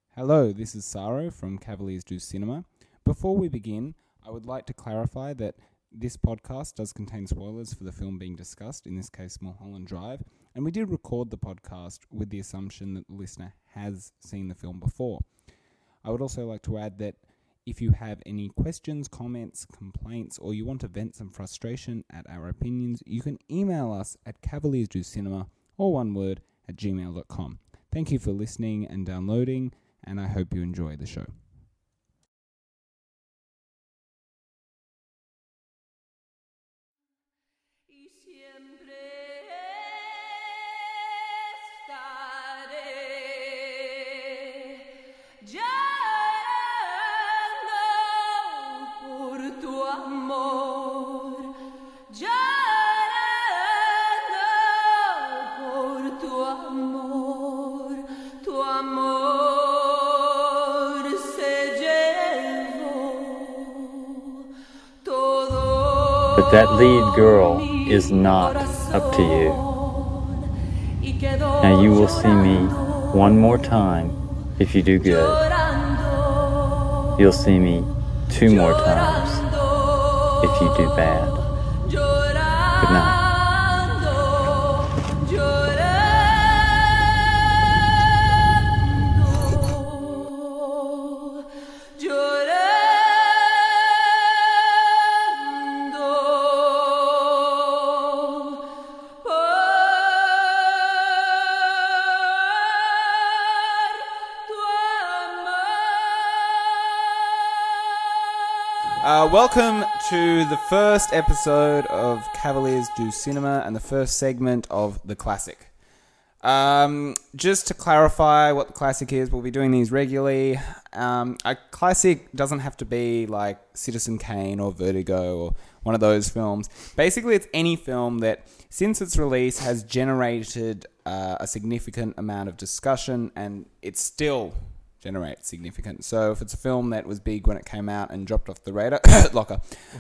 Hello, this is Saro from Cavaliers Do Cinema. Before we begin, I would like to clarify that this podcast does contain spoilers for the film being discussed, in this case Mulholland Drive, and we did record the podcast with the assumption that the listener has seen the film before. I would also like to add that if you have any questions, comments, complaints, or you want to vent some frustration at our opinions, you can email us at cavaliersdocinema, all one word, at gmail.com. Thank you for listening and downloading, and I hope you enjoy the show. But that lead girl is not up to you. Now you will see me one more time if you do good. You'll see me two more times if you do bad. Good night. Welcome to the first episode of Cavaliers Do Cinema and the first segment of The Classic. Just to clarify what The Classic is, we'll be doing these regularly. A classic doesn't have to be like Citizen Kane or Vertigo or one of those films. Basically, it's any film that, since its release, has generated a significant amount of discussion and it's still generate significant. So if it's a film that was big when it came out and dropped off the radar, locker,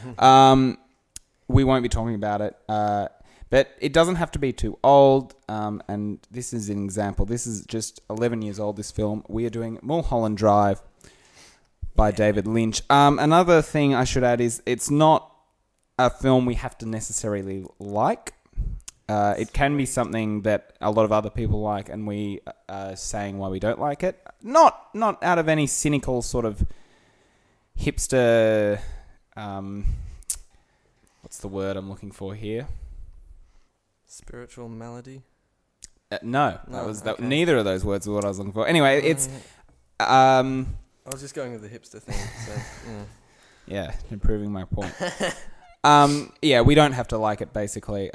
we won't be talking about it. But it doesn't have to be too old. And this is an example. This is just 11 years old, this film. We are doing Mulholland Drive by David Lynch. Another thing I should add is it's not a film we have to necessarily like. It can be something that a lot of other people like, and we are saying why we don't like it. Not out of any cynical sort of hipster. What's the word I'm looking for here? Spiritual malady. No, okay. Neither of those words are what I was looking for. Anyway, it's. I was just going with the hipster thing. So yeah, improving my point. Yeah, we don't have to like it, basically.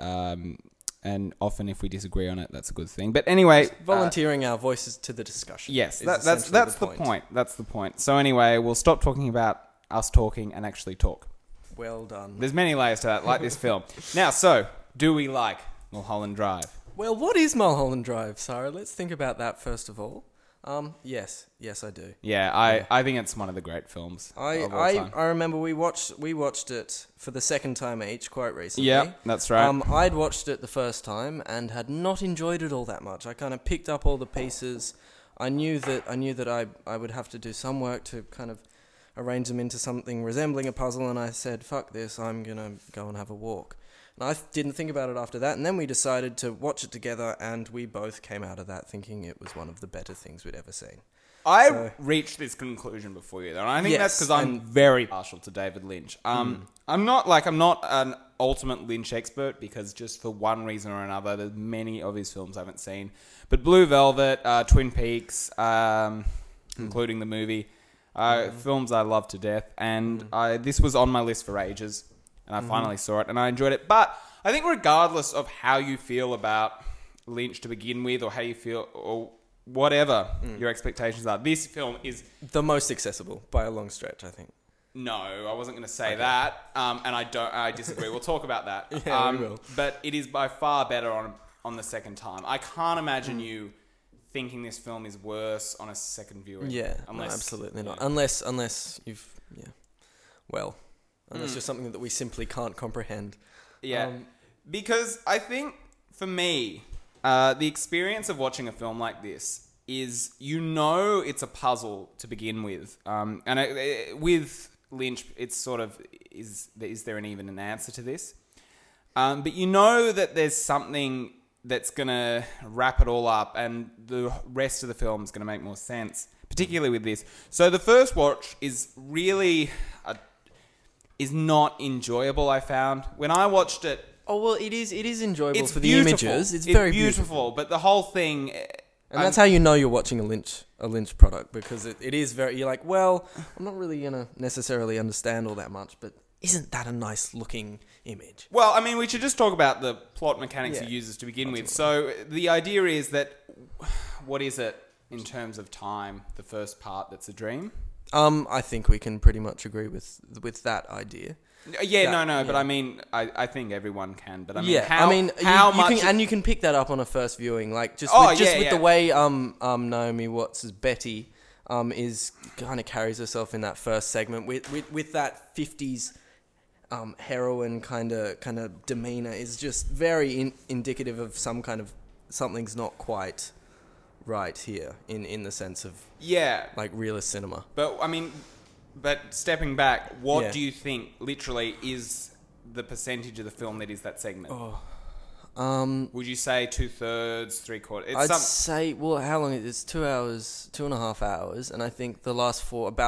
And often if we disagree on it, that's a good thing. But anyway... Just volunteering our voices to the discussion. Yes, that's the point. That's the point. So anyway, we'll stop talking about us talking and actually talk. Well done. There's many layers to that, like this film. Now, so, do we like Mulholland Drive? Well, what is Mulholland Drive, Sarah? Let's think about that first of all. Yes, I do. Yeah, I think it's one of the great films of all time. I remember we watched it for the second time each quite recently. Yeah, that's right. I'd watched it the first time and had not enjoyed it all that much. I kind of picked up all the pieces. I knew that I would have to do some work to kind of arrange them into something resembling a puzzle, and I said, fuck this, I'm going to go and have a walk. And I didn't think about it after that, and then we decided to watch it together, and we both came out of that thinking it was one of the better things we'd ever seen. I reached this conclusion before you, though, and I think that's because I'm very partial to David Lynch. I'm not an ultimate Lynch expert, because just for one reason or another, there's many of his films I haven't seen. But Blue Velvet, Twin Peaks, including the movie, films I love to death, and this was on my list for ages. And I finally saw it, and I enjoyed it. But I think regardless of how you feel about Lynch to begin with, or how you feel, or whatever your expectations are, this film is... the most accessible, by a long stretch, I think. No, I wasn't going to say that, and I disagree. We'll talk about that. Yeah, we will. But it is by far better on the second time. I can't imagine you thinking this film is worse on a second viewing. Yeah, absolutely not. Unless you've... Yeah. Well... Unless there's something that we simply can't comprehend. Yeah. Because I think, for me, the experience of watching a film like this is it's a puzzle to begin with, with Lynch, it's sort of is there even an answer to this? But that there's something that's gonna wrap it all up, and the rest of the film is gonna make more sense, particularly with this. So the first watch is really is not enjoyable. I found when I watched it. Oh well, it is enjoyable It's for beautiful. the images. It's very beautiful. But the whole thing, and that's how you know you're watching a Lynch product, because it is very. You're like, well, I'm not really gonna necessarily understand all that much, but isn't that a nice looking image? Well, I mean, we should just talk about the plot mechanics Yeah. he uses to begin with. So the idea is that, what is it in terms of time? The first part that's a dream. I think we can pretty much agree with that idea. But I mean, I think everyone can. But I mean, you can pick that up on a first viewing, like with the way Naomi Watts' Betty is kind of carries herself in that first segment with that 50s heroine kind of demeanor is just very indicative of some kind of something's not quite right here in the sense of like realist cinema. But I mean, stepping back, what do you think literally is the percentage of the film that is that segment? Would you say 2/3, 3/4? I'd say, well, how long is it? It's 2 hours, 2.5 hours, and I think the last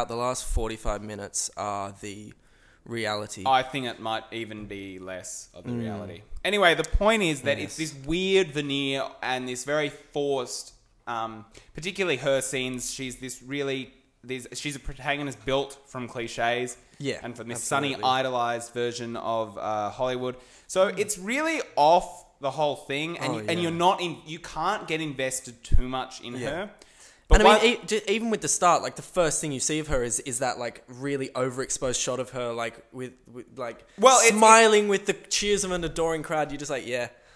45 minutes are the reality. I think it might even be less of the reality. Anyway, the point is that it's this weird veneer and this very forced, particularly her scenes. She's she's a protagonist built from cliches, and from this sunny, idolized version of Hollywood. So it's really off the whole thing, and you can't get invested too much in her. But and I mean, even with the start, like the first thing you see of her is that like really overexposed shot of her, like with smiling with the cheers of an adoring crowd. You're just like,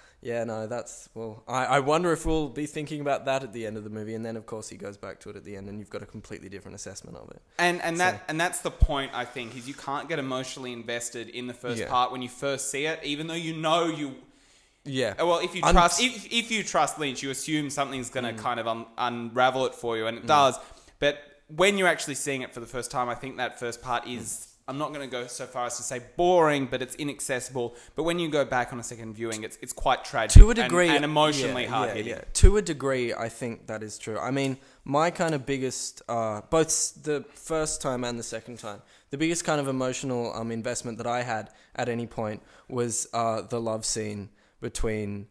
I wonder if we'll be thinking about that at the end of the movie, and then of course he goes back to it at the end, and you've got a completely different assessment of it. And that's the point, I think, is you can't get emotionally invested in the first part when you first see it, even though you know you. Yeah. Well, if you trust Lynch, you assume something's going to kind of unravel it for you, and it does. But when you're actually seeing it for the first time, I think that first part is. I'm not going to go so far as to say boring, but it's inaccessible. But when you go back on a second viewing, it's quite tragic to a degree, and emotionally hard-hitting. Yeah. To a degree, I think that is true. I mean, my kind of biggest, both the first time and the second time, the biggest kind of emotional investment that I had at any point was the love scene between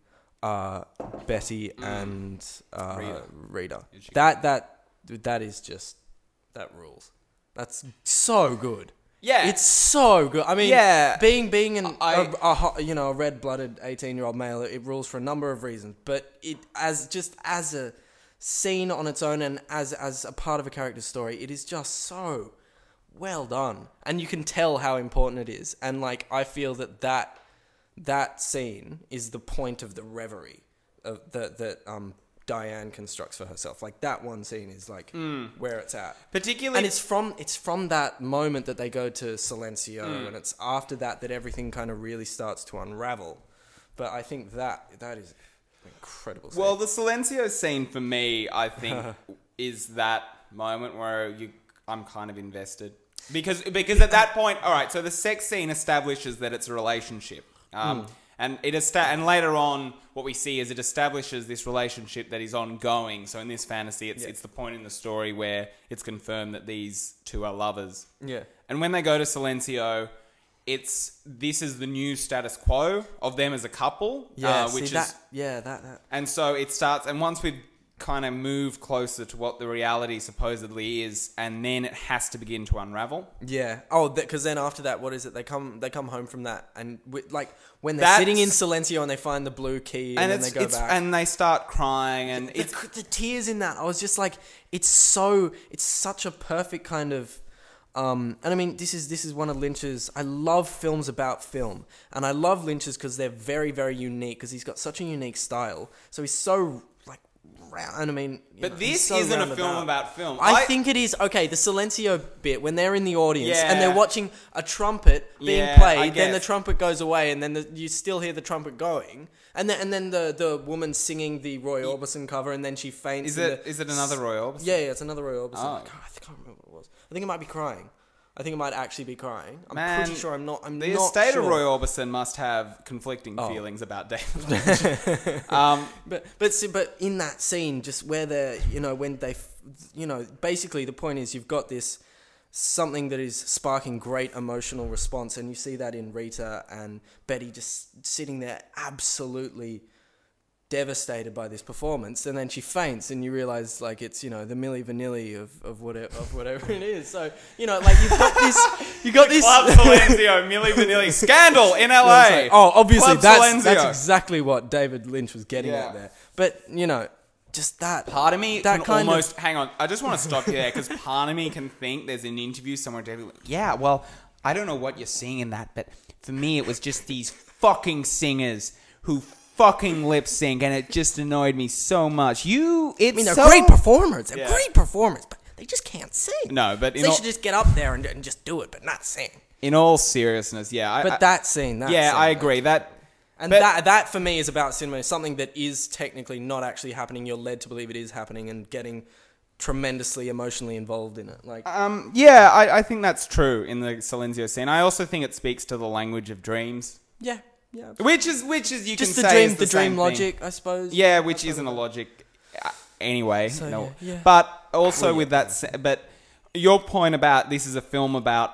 Betty and Rita. That is just, that rules. That's so good. Yeah, it's so good. I mean, being a red-blooded 18-year-old male, it rules for a number of reasons. But it as a scene on its own and as a part of a character's story, it is just so well done, and you can tell how important it is. And like, I feel that scene is the point of the reverie of that Diane constructs for herself. Like, that one scene is like where it's at. Particularly, and it's from that moment that they go to Silencio, and it's after that everything kind of really starts to unravel. But I think that is an incredible scene. Well, the Silencio scene for me, I think, is that moment where I'm kind of invested. Because at that point, all right, so the sex scene establishes that it's a relationship. And and later on, what we see is it establishes this relationship that is ongoing. So in this fantasy, it's the point in the story where it's confirmed that these two are lovers. Yeah. And when they go to Silencio, this is the new status quo of them as a couple. Yeah, that. And so it starts, and once we've kind of moved closer to what the reality supposedly is, and then it has to begin to unravel. Yeah. Oh, because then after that, what is it? They come home from that, and when they're sitting in Silencio and they find the blue key, and then they go back, and they start crying, and the tears in that. I was just like, it's such a perfect kind of. And I mean, this is one of Lynch's. I love films about film, and I love Lynch's because they're very, very unique. Because he's got such a unique style, so he's so surround. And I mean, But this isn't a film about film. I think it is. Okay, the Silencio bit, when they're in the audience Yeah. and they're watching a trumpet being Yeah, I played, then the guess. trumpet goes away, and then you still hear the trumpet going, and then the woman singing the Roy Orbison cover, and then she faints. Is it another Roy Orbison? Yeah, it's another Roy Orbison. Oh. God, I can't remember what it was. I think it might be Crying. I think it might actually be Crying. I'm Man, pretty sure. I'm not The not estate sure. of Roy Orbison must have conflicting Oh. feelings about David Lynch. But in that scene, just where they're, when they, basically the point is you've got this something that is sparking great emotional response, and you see that in Rita and Betty just sitting there absolutely devastated by this performance, and then she faints, and you realize like it's the Milli Vanilli of whatever it is. So like you've got this Club Silencio, Milli Vanilli scandal in LA. Obviously Club that's Silencio. exactly what David Lynch was getting Yeah. at there. But just that Part of me that can kind almost hang on. I just want to stop you there because part of me can think there's an interview somewhere. David, yeah, well, I don't know what you're seeing in that, but for me, it was just these fucking singers who fucking lip sync, and it just annoyed me so much. they're great performers. They're great performers, but they just can't sing. No, but they should just get up there and just do it, but not sing. in all seriousness, yeah. That scene, I agree. That for me is about cinema, something that is technically not actually happening. You're led to believe it is happening and getting tremendously emotionally involved in it. Like, I think that's true in the Silencio scene. I also think it speaks to the language of dreams. yeah. Which is you Just can the say dream, is the same dream logic, I suppose. Yeah, which isn't a logic anyway. So, no. yeah. But also with that, but your point about this is a film about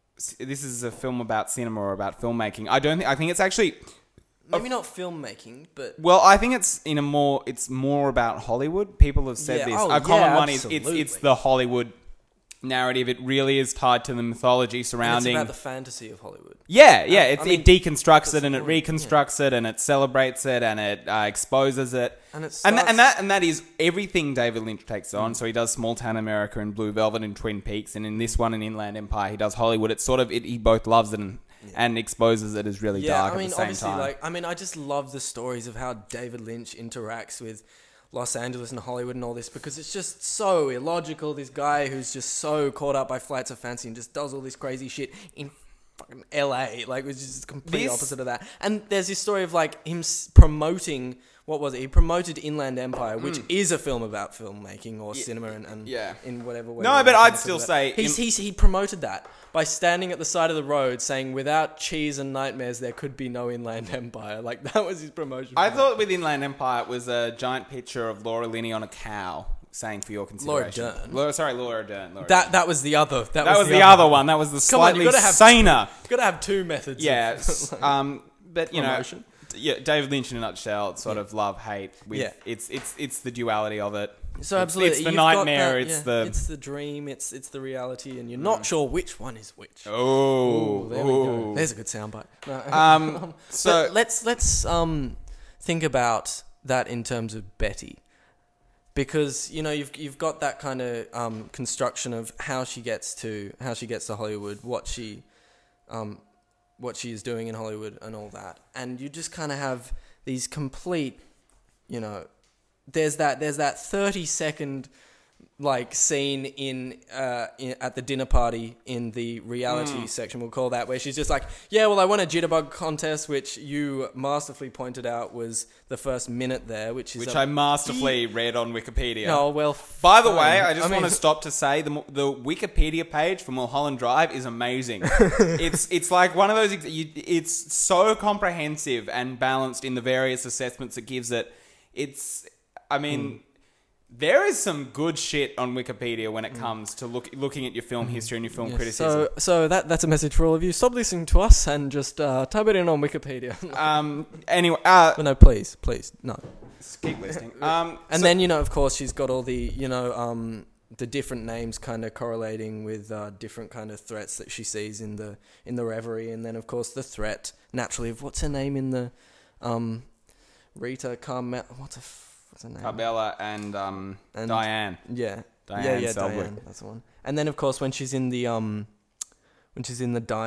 cinema or about filmmaking. I think it's actually. Maybe not filmmaking, but Well, I think it's more about Hollywood. People have said Yeah, this. oh, A common yeah, one is it's absolutely. the Hollywood narrative. It really is tied to the mythology it's surrounding. about the fantasy of Hollywood. It deconstructs it and the it point, reconstructs it and it celebrates it and it exposes it. And it and starts- that is everything David Lynch takes on. So he does Small Town America and Blue Velvet and Twin Peaks, and in this one in Inland Empire he does Hollywood. It's sort of he both loves it and exposes it as really dark at the same obviously, time. I just love the stories of how David Lynch interacts with Los Angeles and Hollywood and all this, because it's just so illogical. This guy who's just so caught up by flights of fancy and just does all this crazy shit in fucking LA, like, which is just the complete opposite of that. And there's this story of like him promoting, what was it? He promoted Inland Empire, which is a film about filmmaking or cinema and in whatever way. No, you but wanna I'd still consider that. say he promoted that by standing at the side of the road saying, "Without cheese and nightmares, there could be no Inland Empire." Like, that was his promotion. I thought with Inland Empire it was a giant picture of Laura Linney on a cow saying for your consideration. Laura Dern. Laura Dern. That was the other. That was the other one. That was the Come on, slightly you gotta have saner. You've got to have two methods. Yeah. Of, But you know, promotion. David Lynch in a nutshell, it's sort of love hate. Yeah. It's the duality of it. So absolutely, it's the you've got nightmare. that, it's the dream. It's the reality, and you're not sure which one is which. Oh, There we go. There's a good soundbite. No. So But let's think about that in terms of Betty, because you've got that kind of construction of how she gets to Hollywood, what she is doing in Hollywood and all that, and you just kind of have these complete, there's that 30-second like scene in at the dinner party in the reality section, we'll call that, where she's just like, yeah, well, I won a jitterbug contest, which you masterfully pointed out was the first minute there, which I masterfully read on Wikipedia. No, well, By the way, I just mean, want to stop to say the Wikipedia page for Mulholland Drive is amazing. it's like one of those. It's so comprehensive and balanced in the various assessments it gives it. There is some good shit on Wikipedia when it comes to looking at your film history and your film criticism. So that's a message for all of you. Stop listening to us and just type it in on Wikipedia. Anyway, but no, please, no. keep listening. And then, of course, she's got all the, the different names kind of correlating with different kind of threats that she sees in the reverie. And then, of course, the threat, naturally, of what's her name in the Rita Carmel... What's her name? Carmela and Diane. Yeah. Diane yeah, Selvig. Diane, that's the one. And then, of course, when she's in the diner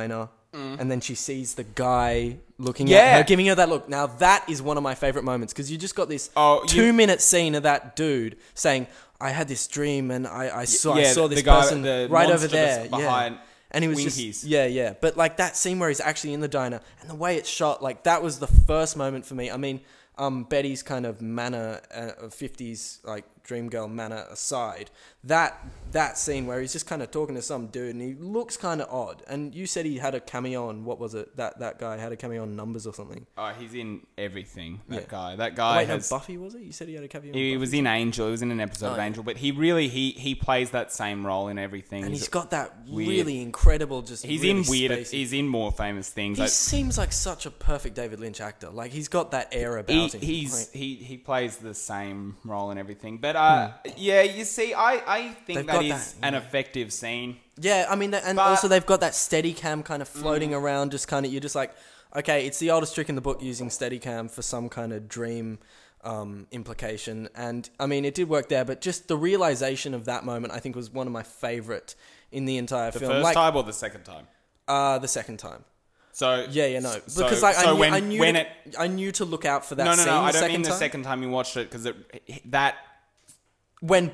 and then she sees the guy looking Yeah. at her, giving her that look. Now that is one of my favorite moments because you just got this 2-minute scene of that dude saying, "I had this dream and I saw this the guy, person the right over monster there." that's behind And he was Winkies. just yeah. But like that scene where he's actually in the diner and the way it's shot, like that was the first moment for me. I mean, Betty's kind of manner of 50s like dream girl manner aside, that scene where he's just kind of talking to some dude and he looks kind of odd. And you said he had a cameo on, what was it? That guy had a cameo on Numbers or something. Oh, he's in everything. That Yeah. guy. That Oh, guy wait, has. no, Buffy was it? You said he had a cameo. He was in Angel. He was in an episode of yeah. Angel, but he really he plays that same role in everything. And he's got that weird. really incredible, just He's really in weird. spacey. He's in more famous things. He Like, seems like such a perfect David Lynch actor. Like he's got that air about him. he plays the same role and everything. But yeah, you see, I think They've that got is that, an effective scene. Yeah, I mean, and But- also they've got that Steadicam kind of floating around, just kind of, you're just like, okay, it's the oldest trick in the book using Steadicam for some kind of dream implication. And, I mean, it did work there, but just the realization of that moment, I think, was one of my favourite in the entire The film. first like, time or the second time? the second time. So Yeah, no. so- Because like, so I knew to look out for that no, scene I the don't second mean the time. second time you watched it because that. When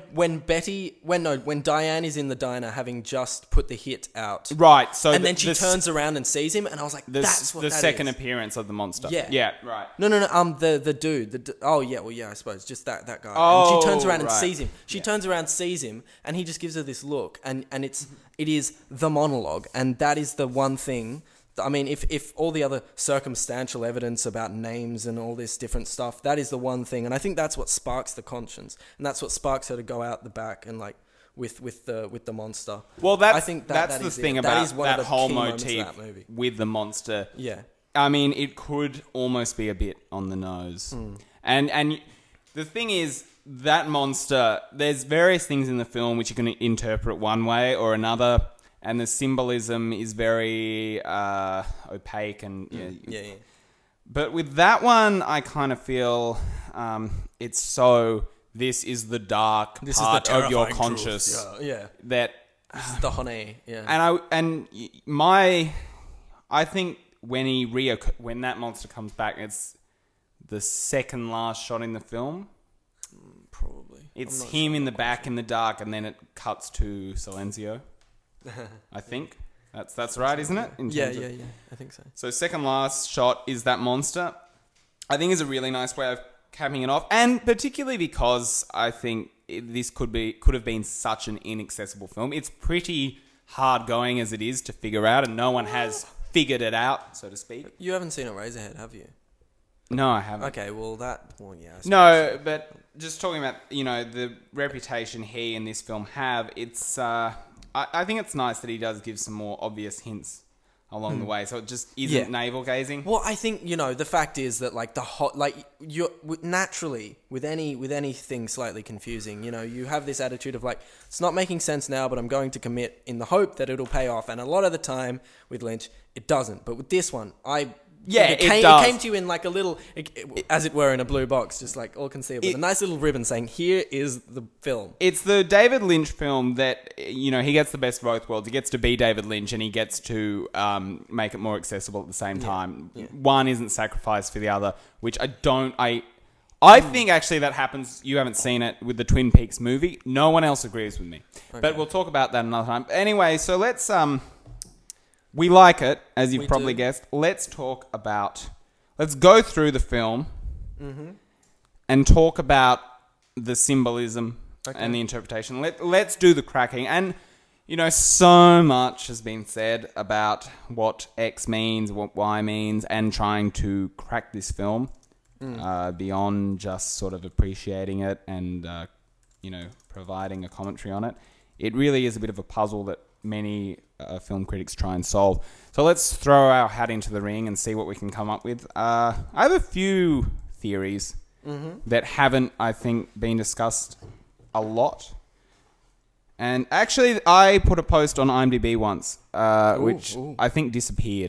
Diane is in the diner having just put the hit out, Right, so and then she turns around and sees him, and I was like, "That's what the that second is." appearance of the monster. Yeah. Yeah, right. No. The dude. Oh yeah, well yeah, I suppose just that guy. Oh, and she turns around and right. sees him. She turns around, sees him, and he just gives her this look, and it is the monologue, and that is the one thing. I mean, if all the other circumstantial evidence about names and all this different stuff, that is the one thing, and I think that's what sparks the conscience, and that's what sparks her to go out the back and like with the monster. Well, I think that the is thing it. about That is one of that the whole key moments of motif that movie. with the monster. Yeah. I mean, it could almost be a bit on the nose. And the thing is, that monster, there's various things in the film which you can interpret one way or another, and the symbolism is very opaque and Yeah. But with that one, I kind of feel it's so. This is the dark This part is the of your terrifying conscious truth. Yeah. that. This is the honey. Yeah. I think when that monster comes back, it's the second last shot in the film. Probably. It's I'm not him sure in the what back in the dark, and then it cuts to Silenzio. I think that's right, isn't it? In Yeah. terms of- I think so. So second last shot is that monster. I think is a really nice way of capping it off, and particularly because I think this could have been such an inaccessible film. It's pretty hard going as it is to figure out, and no one has figured it out, so to speak. You haven't seen Eraserhead, have you? No, I haven't. Okay, well yeah. I suppose. No, but just talking about the reputation he and this film have, it's I think it's nice that he does give some more obvious hints along the way, so it just isn't Yeah. navel gazing. Well, I think the fact is that like you're naturally with anything slightly confusing, you have this attitude of like it's not making sense now, but I'm going to commit in the hope that it'll pay off. And a lot of the time with Lynch, it doesn't. But with this one, it came to you in like a little, as it were, in a blue box, just like all concealed with a nice little ribbon saying, "Here is the film." It's the David Lynch film that, he gets the best of both worlds. He gets to be David Lynch and he gets to make it more accessible at the same time. Yeah. One isn't sacrificed for the other, which I think actually that happens. You haven't seen it with the Twin Peaks movie. No one else agrees with me. Okay. But we'll talk about that another time. Anyway, so let's... we like it, as you've probably guessed. Let's go through the film and talk about the symbolism and the interpretation. Let's do the cracking. And, so much has been said about what X means, what Y means, and trying to crack this film beyond just sort of appreciating it and, providing a commentary on it. It really is a bit of a puzzle that many film critics try and solve. So let's throw our hat into the ring and see what we can come up with. I have a few theories that haven't, I think, been discussed a lot. And actually, I put a post on IMDb once, which I think disappeared.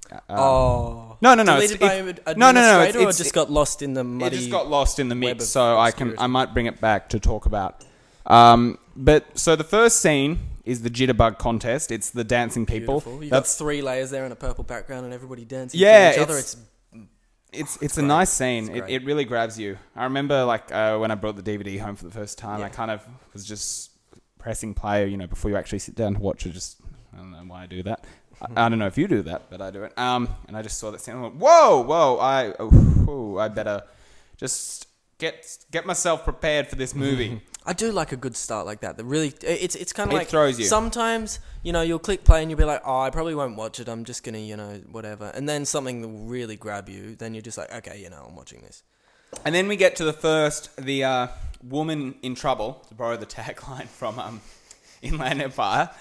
No. Deleted by administrator, or just got lost in the muddy. It just got lost in the web mix, of so obscurity. I might bring it back to talk about. But so the first scene is the jitterbug contest. It's the dancing people. Beautiful. You got 3 layers there and a purple background and everybody dancing to each other. It's a nice scene. It's It really grabs you. I remember when I brought the DVD home for the first time, Yeah. I kind of was just pressing play, before you actually sit down to watch it. I don't know why I do that. I don't know if you do that, but I do it. And I just saw that scene and went, whoa, I better just get myself prepared for this movie. I do like a good start like that. It's kind of like throws you. Sometimes you'll click play and you'll be like, oh, I probably won't watch it. I'm just gonna whatever. And then something will really grab you. Then you're just like, okay, I'm watching this. And then we get to the woman in trouble, to borrow the tagline from Inland Empire.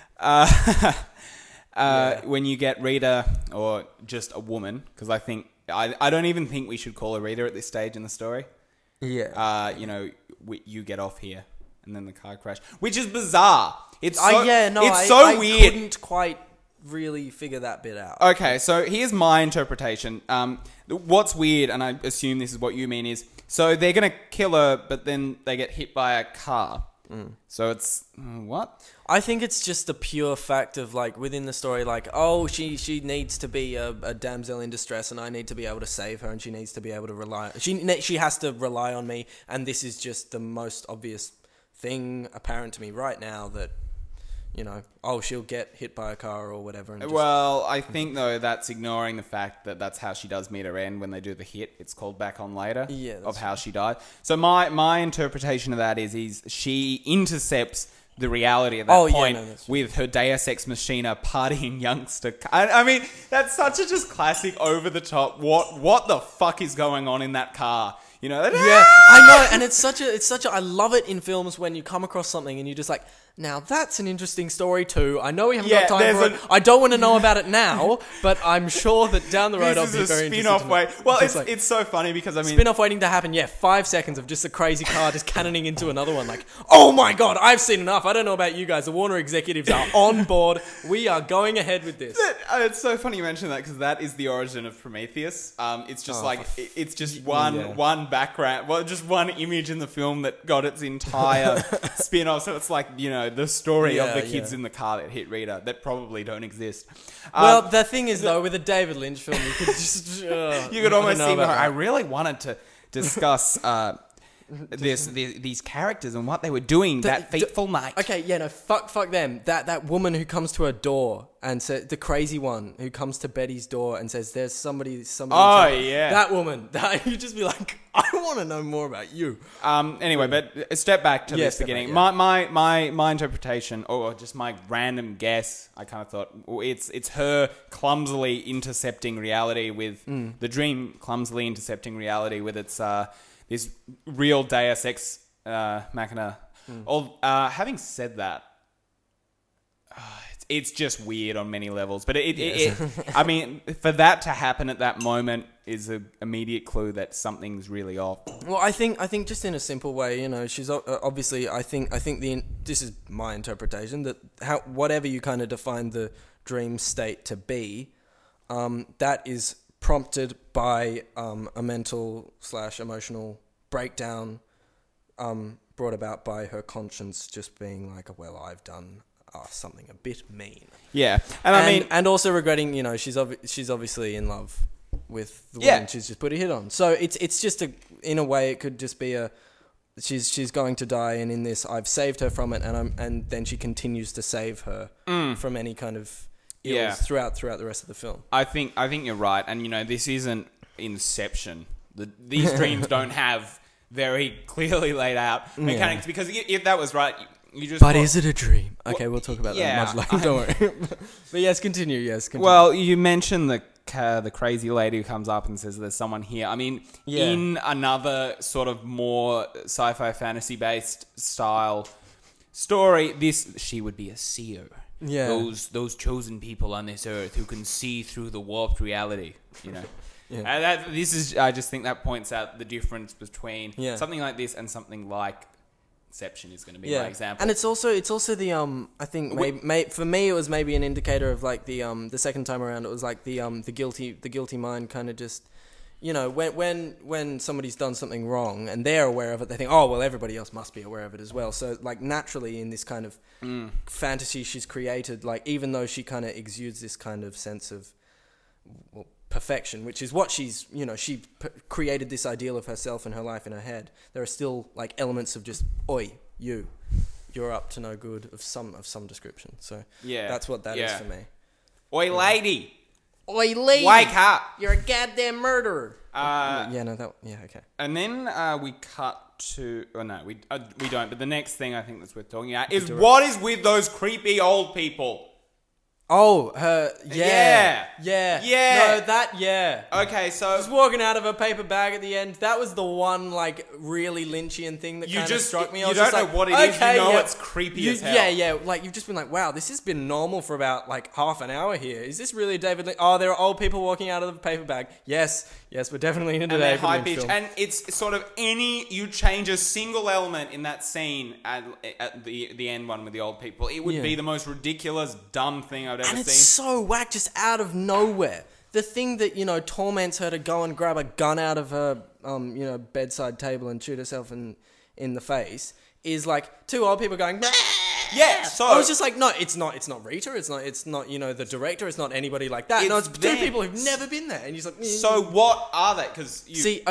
When you get Rita, or just a woman, because I don't even think we should call her Rita at this stage in the story. Yeah. You get off here, and then the car crash, which is bizarre. It's so I weird. Couldn't quite really figure that bit out. Okay, so here's my interpretation. What's weird, and I assume this is what you mean, is so they're gonna kill her, but then they get hit by a car. So it's what? I think it's just the pure fact of within the story, she needs to be a damsel in distress, and I need to be able to save her, and she needs to be able to rely. She has to rely on me, and this is just the most obvious thing apparent to me right now that. She'll get hit by a car or whatever. And I think, though, that's ignoring the fact that that's how she does meet her end when they do the hit. It's called back on later of how she died. So my interpretation of that is she intercepts the reality at that point with her Deus Ex Machina partying youngster. I mean, that's such a just classic over-the-top, what the fuck is going on in that car? Yeah, I know, and it's such a. I love it in films when you come across something and you're just like, now that's an interesting story too. I know we haven't got time for it. I don't want to know about it now, but I'm sure that down the road I'll be very interested. Spin-off way. Well, it's so funny because spin-off waiting to happen. Yeah, 5 seconds of just a crazy car just cannoning into another one. Like, oh my god, I've seen enough. I don't know about you guys. The Warner executives are on board. We are going ahead with this. It's so funny you mention that because that is the origin of Prometheus. It's just it's just one background, just one image in the film that got its entire spin-off. So it's like, the story of the kids in the car that hit Rita that probably don't exist. Well, the thing is, though, with a David Lynch film, you could just... you could almost see... I really wanted to discuss... these characters and what they were doing that fateful night. Okay, fuck them. That woman who comes to her door and says, the crazy one who comes to Betty's door and says, "There's somebody." Oh yeah, that woman. You just be like, I want to know more about you. Anyway, but step back to this beginning. My interpretation, or just my random guess, I kind of thought it's her clumsily intercepting reality with the dream, clumsily intercepting reality with its. This real Deus Ex Machina. Having said that, it's just weird on many levels. But I mean, for that to happen at that moment is an immediate clue that something's really off. Well, I think just in a simple way, she's obviously. I think this is my interpretation that whatever you kind of define the dream state to be, that is prompted by a mental / emotional breakdown brought about by her conscience just being like, well, I've done something a bit mean. Yeah. And also regretting, she's obviously in love with the woman she's just put a hit on. So it's just in a way it could just be she's going to die, and in this I've saved her from it, and then she continues to save her from any kind of ills throughout the rest of the film. I think you're right, and this isn't Inception. These dreams don't have very clearly laid out mechanics, because if that was right, you just. But is it a dream? Okay, we'll talk about that much later. Don't worry. But yes, continue. Well, you mentioned the crazy lady who comes up and says there's someone here. I mean, in another sort of more sci-fi fantasy based style story, she would be a seer. Yeah. Those chosen people on this earth who can see through the warped reality, Yeah. And I just think that points out the difference between something like this and something like Inception is going to be my example. And it's also the I think for me it was maybe an indicator of like the second time around it was like the guilty mind kind of just you know, when somebody's done something wrong and they're aware of it, they think, oh, well, everybody else must be aware of it as well. So, like, naturally in this kind of fantasy she's created, like, even though she kind of exudes this kind of sense of perfection, which is what she's, you know, created this ideal of herself and her life in her head, there are still, like, elements of just, oi, you're up to no good of some description. So that's what that is for me. Oi, lady! Oi, lady! Wake up! You're a goddamn murderer! Okay. And then we cut to... Oh, no, we don't. But the next thing I think that's worth talking about is what is with those creepy old people? Oh, her... Yeah. No, Okay, so... Just walking out of a paper bag at the end. That was the one, like, really Lynchian thing that kind of struck me. You don't know what it is. You know it's creepy as hell. Yeah. Like, you've just been like, wow, this has been normal for about, like, half an hour here. Is this really David Lynch? Oh, there are old people walking out of the paper bag. Yes, we're definitely into David Lynch film. And it's sort of you change a single element in that scene at the end one with the old people, it would be the most ridiculous, dumb thing I've ever seen. And it's so whack, just out of nowhere. The thing that, you know, torments her to go and grab a gun out of her, bedside table and shoot herself in the face is like two old people going, yeah. So I was just like, no, it's not Rita, it's not you know, the director, it's not anybody like that. No, it's two people who've never been there, and you're like, so what are they? Because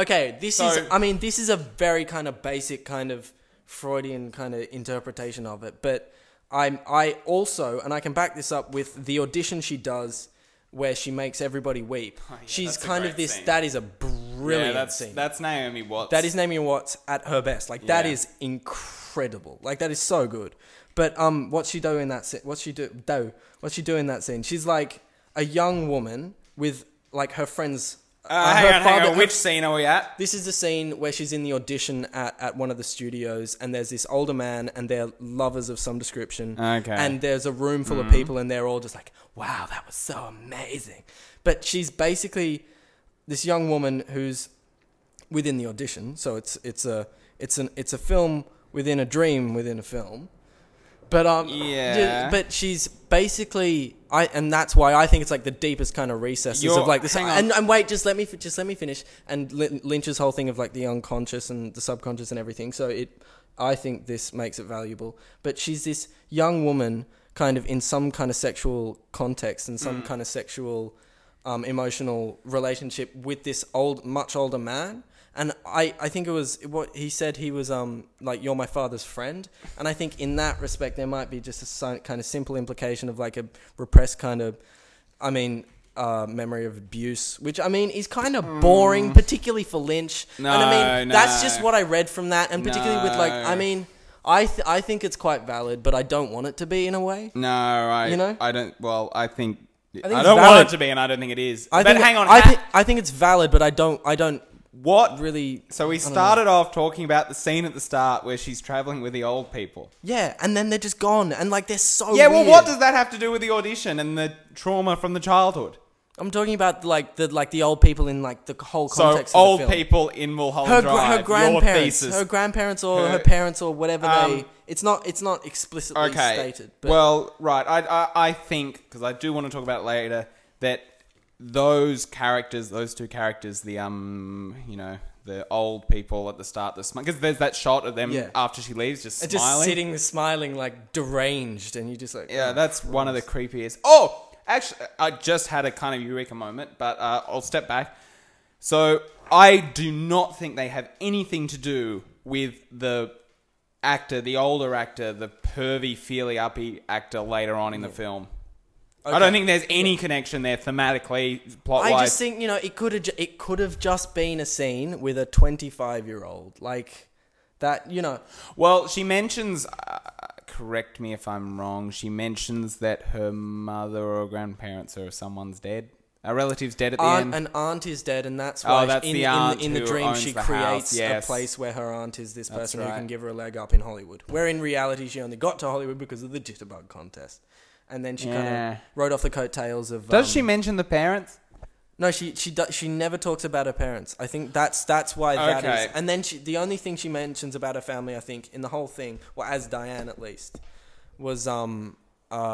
this is a very kind of basic kind of Freudian kind of interpretation of it, but I also, and I can back this up with the audition she does where she makes everybody weep. Oh, yeah, she's kind of this, scene. That is a brilliant scene. That's Naomi Watts. That is Naomi Watts at her best. Like, that is incredible. Like, that is so good. But what's she do in that scene? What's she do in that scene? She's like a young woman with like her friends. Hang on. Which scene are we at? This is the scene where she's in the audition at one of the studios, and there's this older man, and they're lovers of some description. Okay. And there's a room full of people, and they're all just like, "Wow, that was so amazing." But she's basically this young woman who's within the audition. So it's a film within a dream within a film. But but she's basically and that's why I think it's like the deepest kind of recesses of like this. And wait, just let me finish. And Lynch's whole thing of like the unconscious and the subconscious and everything. So I think this makes it valuable. But she's this young woman, kind of in some kind of sexual context and some kind of sexual, emotional relationship with this much older man. And I think it was what he said. He was like, "You're my father's friend," and I think in that respect there might be just a kind of simple implication of like a repressed kind of, memory of abuse, which is kind of boring, particularly for Lynch. That's just what I read from that, and particularly with like, I think it's quite valid, but I don't want it to be in a way. No, I don't. Well, I think I don't want it to be, and I don't think it is. Hang on, I think it's valid, but I don't. What really? So we started off talking about the scene at the start where she's traveling with the old people. Yeah, and then they're just gone, and like they're so yeah. Weird. Well, what does that have to do with the audition and the trauma from the childhood? I'm talking about the old people in like the whole context. So of the film. Old people in Mulholland Drive. Her grandparents, or her parents, or whatever they. It's not explicitly stated. But. Well, right. I think, because I do want to talk about it later, that those two characters, the old people at the start, because there's that shot of them after she leaves, just smiling. Just sitting, smiling, like deranged, and you just like... Yeah, that's one of the creepiest... Oh! Actually, I just had a kind of eureka moment, but I'll step back. So, I do not think they have anything to do with the actor, the older actor, the pervy, feely-uppy actor later on in the film. Okay. I don't think there's any connection there thematically, plot-wise. I just think, it could have just been a scene with a 25-year-old. Like, that, Well, she mentions, correct me if I'm wrong, she mentions that her mother or grandparents or someone's dead. A relative's dead at the end. An aunt is dead, and that's why the aunt in the dream she creates a place where her aunt is this person who can give her a leg up in Hollywood. Where in reality she only got to Hollywood because of the Jitterbug contest. And then she kind of rode off the coattails of... Does she mention the parents? No, she never talks about her parents. I think that's why that is. And then the only thing she mentions about her family, I think, in the whole thing, well, as Diane at least, was the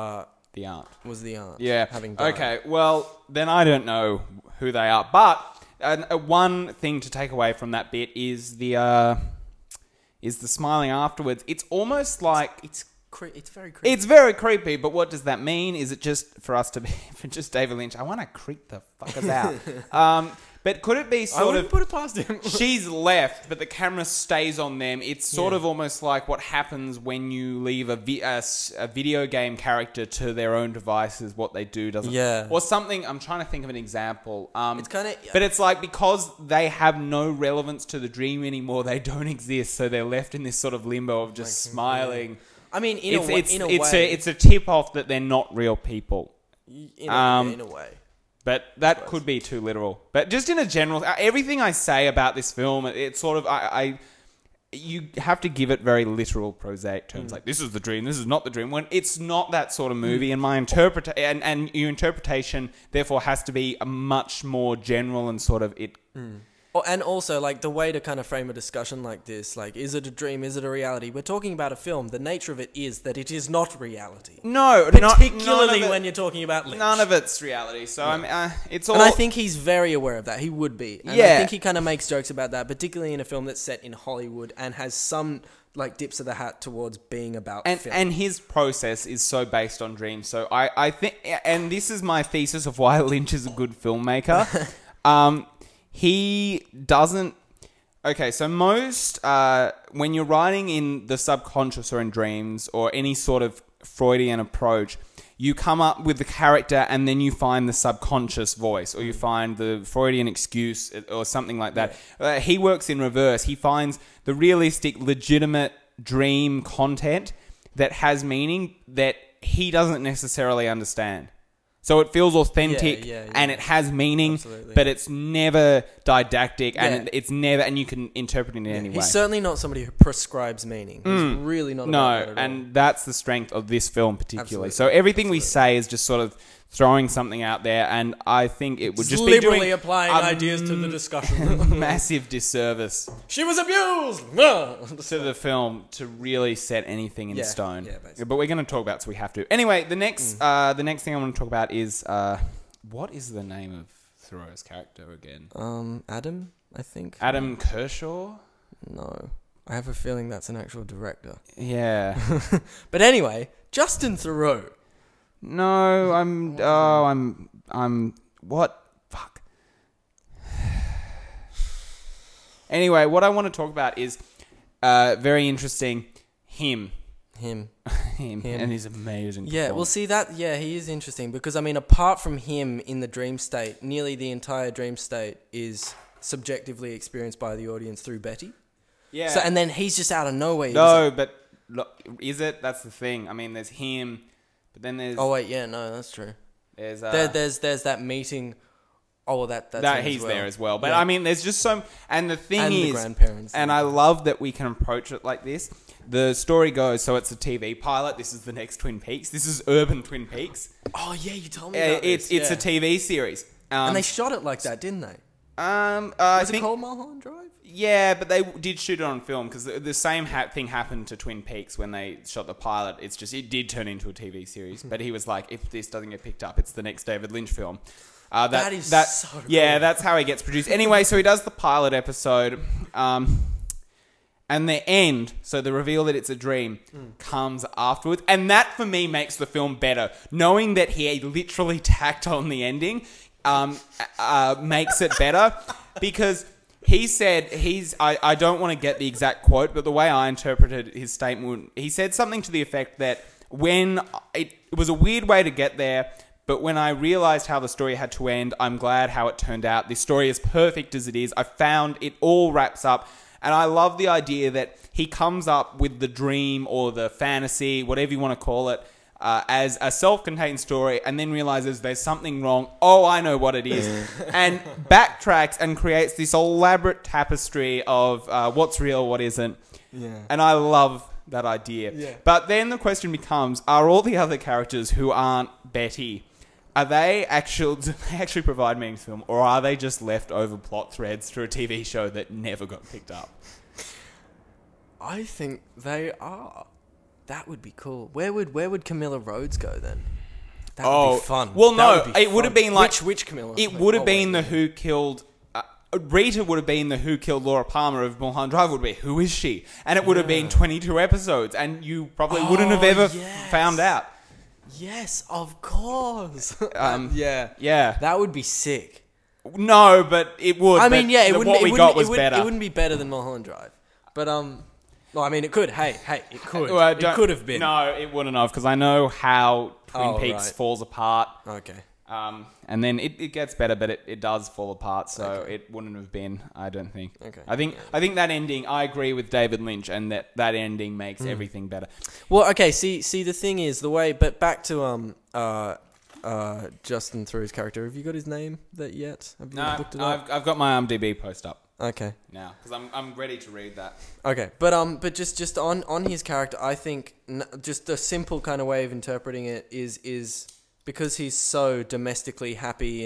aunt. Was the aunt. Yeah. Having died. Okay, well, then I don't know who they are. But one thing to take away from that bit is the smiling afterwards. It's almost like It's very creepy. it's very creepy. But what does that mean? Is it just for us to be for just David Lynch? I want to creep the fuckers out. But could it be I sort wouldn't of put it past him. she's left, but the camera stays on them? It's sort of almost like what happens when you leave a video game character to their own devices. What they do doesn't, or something. I'm trying to think of an example. It's kind of, but it's like because they have no relevance to the dream anymore, they don't exist, so they're left in this sort of limbo of just smiling. I mean, in a way, it's a tip off that they're not real people. In a way. But that could be too literal. But just in a general, everything I say about this film, it's sort of you have to give it very literal, prosaic terms, like this is the dream, this is not the dream. When it's not that sort of movie, and my and your interpretation therefore has to be a much more general and sort of it. And also, like, the way to kind of frame a discussion like this, like, is it a dream, is it a reality? We're talking about a film. The nature of it is that it is not reality. No, particularly when you're talking about Lynch. None of it's reality. So it's all. And I think he's very aware of that. He would be. And I think he kind of makes jokes about that, particularly in a film that's set in Hollywood and has some like dips of the hat towards being about film. And his process is so based on dreams. So I think, and this is my thesis of why Lynch is a good filmmaker. He doesn't... Okay, so most... when you're writing in the subconscious or in dreams or any sort of Freudian approach, you come up with the character and then you find the subconscious voice or you find the Freudian excuse or something like that. He works in reverse. He finds the realistic, legitimate dream content that has meaning that he doesn't necessarily understand. So it feels authentic and it has meaning, but it's never didactic and it's never, and you can interpret it in any way. He's certainly not somebody who prescribes meaning. He's really not about that at all. And that's the strength of this film particularly. So everything we say is just sort of throwing something out there, and I think it would just be liberally applying ideas to the discussion. Massive disservice. She was abused to the film to really set anything in stone. Yeah, basically. But we're going to talk about it, so we have to. Anyway, the next thing I want to talk about is what is the name of Thoreau's character again? Adam, I think. Adam Kershaw? No. I have a feeling that's an actual director. Yeah. But anyway, Justin Theroux. No, I'm what? Fuck. Anyway, what I want to talk about is very interesting. Him. And his amazing Yeah, well, see that. Yeah, he is interesting because I mean, apart from him in the dream state, nearly the entire dream state is subjectively experienced by the audience through Betty. Yeah. So, and then he's just out of nowhere. No, but look, is it? That's the thing. I mean, there's him, but then there's. Oh wait, yeah, no, that's true. There's there's that meeting. Oh, well, that's that he's there as well. But I mean, there's just so, and the thing is, the grandparents, and I love that we can approach it like this. The story goes, so it's a TV pilot. This is the next Twin Peaks. This is urban Twin Peaks. Oh yeah, you told me about this. It's a TV series, and they shot it like that, didn't they? Was it called Mulholland Drive? Yeah, but they did shoot it on film because the same thing happened to Twin Peaks when they shot the pilot. It's just it did turn into a TV series. But he was like, if this doesn't get picked up, it's the next David Lynch film. That is so cool. Yeah, that's how he gets produced. Anyway, so he does the pilot episode, and the end, so the reveal that it's a dream, comes afterwards. And that, for me, makes the film better. Knowing that he literally tacked on the ending makes it better. Because he said, I don't want to get the exact quote, but the way I interpreted his statement, he said something to the effect that when it was a weird way to get there, but when I realized how the story had to end, I'm glad how it turned out. This story is perfect as it is. I found it all wraps up. And I love the idea that he comes up with the dream or the fantasy, whatever you want to call it, as a self-contained story and then realizes there's something wrong. Oh, I know what it is. And backtracks and creates this elaborate tapestry of what's real, what isn't. Yeah. And I love that idea. Yeah. But then the question becomes, are all the other characters who aren't Betty... do they actually provide meaning to film, or are they just leftover plot threads to a TV show that never got picked up? I think they are. That would be cool. Where would Camilla Rhodes go then? That would be fun. Well, no, it would have been like which Camilla? It would have been the Who Killed Rita would have been the Who Killed Laura Palmer of Mulholland Drive would be, who is she? And it would have been 22 episodes, and you probably wouldn't have ever found out. Yes, of course. Yeah. That would be sick. No, but it would. I mean, it wouldn't. What we got was better. It wouldn't be better than Mulholland Drive, but well, I mean, it could. Hey, it could. Well, it could have been. No, it wouldn't have, because I know how Twin Peaks falls apart. Okay. And then it gets better, but it does fall apart, so it wouldn't have been, I don't think. Okay. I think that ending, I agree with David Lynch, and that ending makes everything better. Well, okay, see the thing is but back to Justin Theroux's character. Have you got his name yet? Have you looked it up? I've got my IMDb post up. Okay. Now, because I'm ready to read that. Okay, but just on his character, I think just a simple kind of way of interpreting it is because he's so domestically happy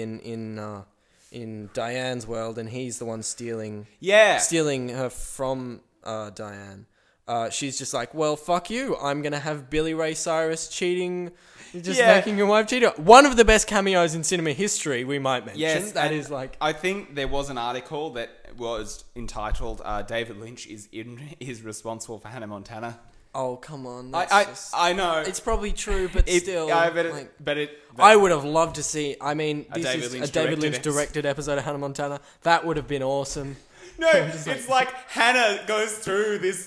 in Diane's world, and he's the one stealing her from Diane. She's just like, well, fuck you. I'm gonna have Billy Ray Cyrus cheating, making your wife cheat. One of the best cameos in cinema history, we might mention. Yes, that is like. I think there was an article that was entitled "David Lynch is responsible for Hannah Montana." Oh, come on. I know. It's probably true, but still. I would have loved to see. I mean, this is a David Lynch directed episode of Hannah Montana. That would have been awesome. No, it's like Hannah goes through this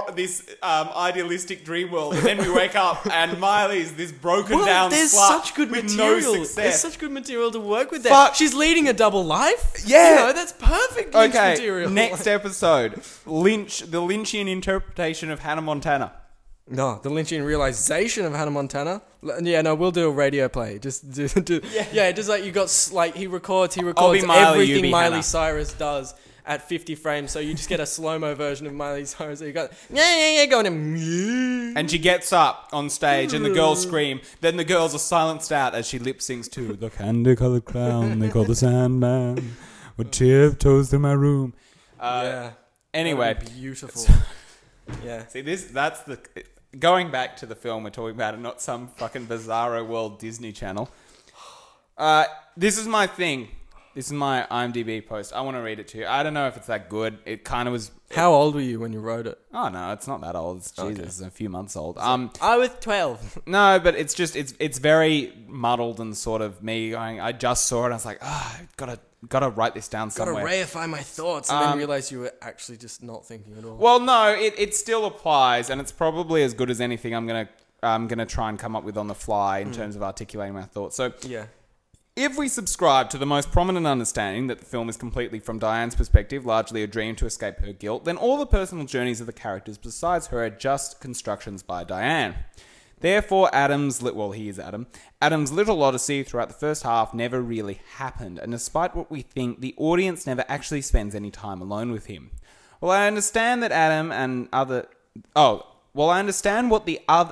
idealistic dream world, and then we wake up and Miley's this broken down there's slut such good with material. no success. There's such good material to work with there. She's leading a double life. Yeah. That's perfect Lynch material. Next episode, the Lynchian interpretation of Hannah Montana. No, the Lynchian realization of Hannah Montana. Yeah, no, we'll do a radio play. Just do. Just like you got he records everything Miley Cyrus does at 50 frames, so you just get a slow-mo version of Miley Cyrus. So you got going and she gets up on stage and the girls scream. Then the girls are silenced out as she lip syncs to the candy-colored clown they call the Sandman with tiptoes through my room. Anyway, beautiful. Yeah. See, that's the going back to the film we're talking about, and not some fucking bizarro world Disney Channel. This is my thing. This is my IMDb post. I want to read it to you. I don't know if it's that good. It kind of was... How old were you when you wrote it? Oh, no, it's not that old. It's it's a few months old. I was 12. No, but it's just... It's very muddled and sort of me going... I just saw it and I was like, gotta write this down somewhere. Gotta reify my thoughts, and then realize you were actually just not thinking at all. Well, no, it still applies, and it's probably as good as anything I'm gonna try and come up with on the fly in terms of articulating my thoughts. So... Yeah. If we subscribe to the most prominent understanding that the film is completely from Diane's perspective, largely a dream to escape her guilt, then all the personal journeys of the characters besides her are just constructions by Diane. Therefore, Adam's little odyssey throughout the first half never really happened, and despite what we think, the audience never actually spends any time alone with him. Well, I understand that Adam and other... I understand what the other...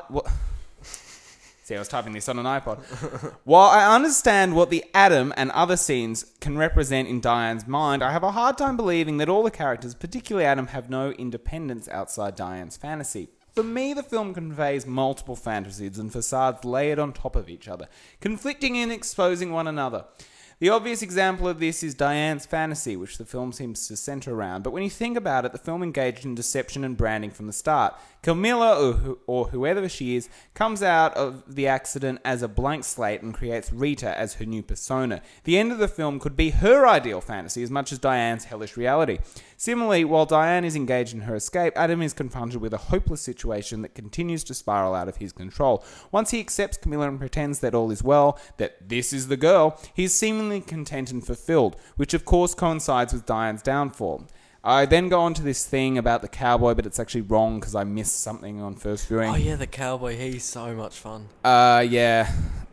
See, I was typing this on an iPod. While I understand what the Adam and other scenes can represent in Diane's mind, I have a hard time believing that all the characters, particularly Adam, have no independence outside Diane's fantasy. For me, the film conveys multiple fantasies and facades layered on top of each other, conflicting and exposing one another. The obvious example of this is Diane's fantasy, which the film seems to centre around. But when you think about it, the film engaged in deception and branding from the start. Camilla, or whoever she is, comes out of the accident as a blank slate and creates Rita as her new persona. The end of the film could be her ideal fantasy as much as Diane's hellish reality. Similarly, while Diane is engaged in her escape, Adam is confronted with a hopeless situation that continues to spiral out of his control. Once he accepts Camilla and pretends that all is well, that this is the girl, he is seemingly content and fulfilled, which of course coincides with Diane's downfall. I then go on to this thing about the cowboy, but it's actually wrong because I missed something on first viewing. Oh yeah, the cowboy, he's so much fun. Yeah.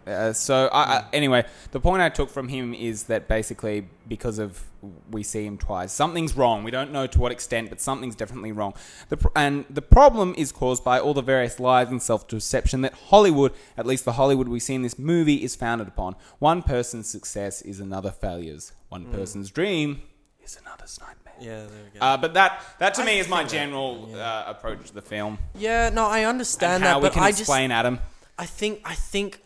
Anyway, the point I took from him is that basically because of we see him twice, something's wrong. We don't know to what extent, but something's definitely wrong. And the problem is caused by all the various lies and self-deception that Hollywood, at least the Hollywood we see in this movie, is founded upon. One person's success is another failure's. One person's dream is another's nightmare. Yeah, there we go. But that to me is my general approach to the film. Yeah, no, I understand and how that, but we can explain Adam. I think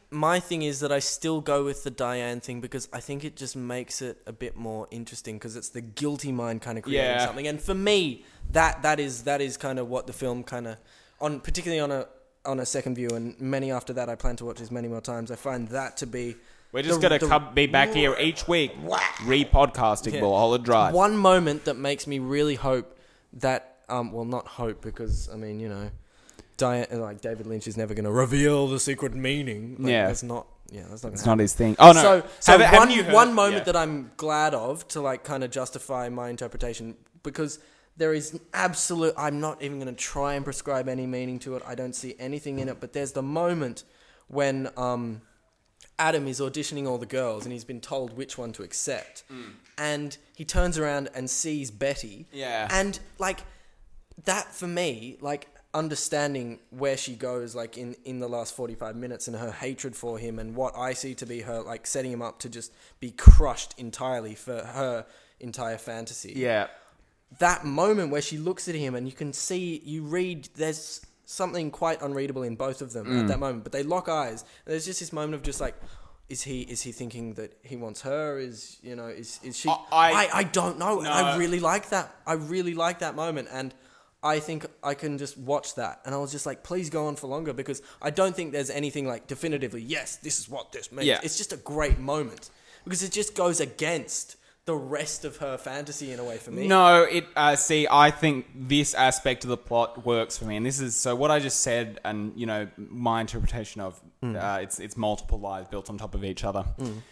my thing is that I still go with the Diane thing because I think it just makes it a bit more interesting because it's the guilty mind kind of creating something. And for me, that is kind of what the film kind of, particularly on a second view, and many after that I plan to watch as many more times, I find that to be... We're just going to be back here each week, re-podcasting Mulholland Drive. One moment that makes me really hope that... well, not hope, because, I mean, you know... David Lynch is never going to reveal the secret meaning. That's not. Yeah, that's not. It's not his thing. Oh no. So one moment that I'm glad of to like kind of justify my interpretation, because there is absolute. I'm not even going to try and prescribe any meaning to it. I don't see anything in it. But there's the moment when Adam is auditioning all the girls and he's been told which one to accept, and he turns around and sees Betty. Yeah. And like that for me, like. Understanding where she goes like in the last 45 minutes and her hatred for him and what I see to be her like setting him up to just be crushed entirely for her entire fantasy. Yeah. That moment where she looks at him and you read there's something quite unreadable in both of them at that moment, but they lock eyes. And there's just this moment of just like, is he thinking that he wants her? Is she? I don't know. No. I really like that. I really like that moment, and I think I can just watch that. And I was just like, please go on for longer, because I don't think there's anything like definitively, yes, this is what this means. Yeah. It's just a great moment because it just goes against the rest of her fantasy in a way for me. No, I think this aspect of the plot works for me. And this is, so what I just said and, you know, my interpretation of it's multiple lives built on top of each other.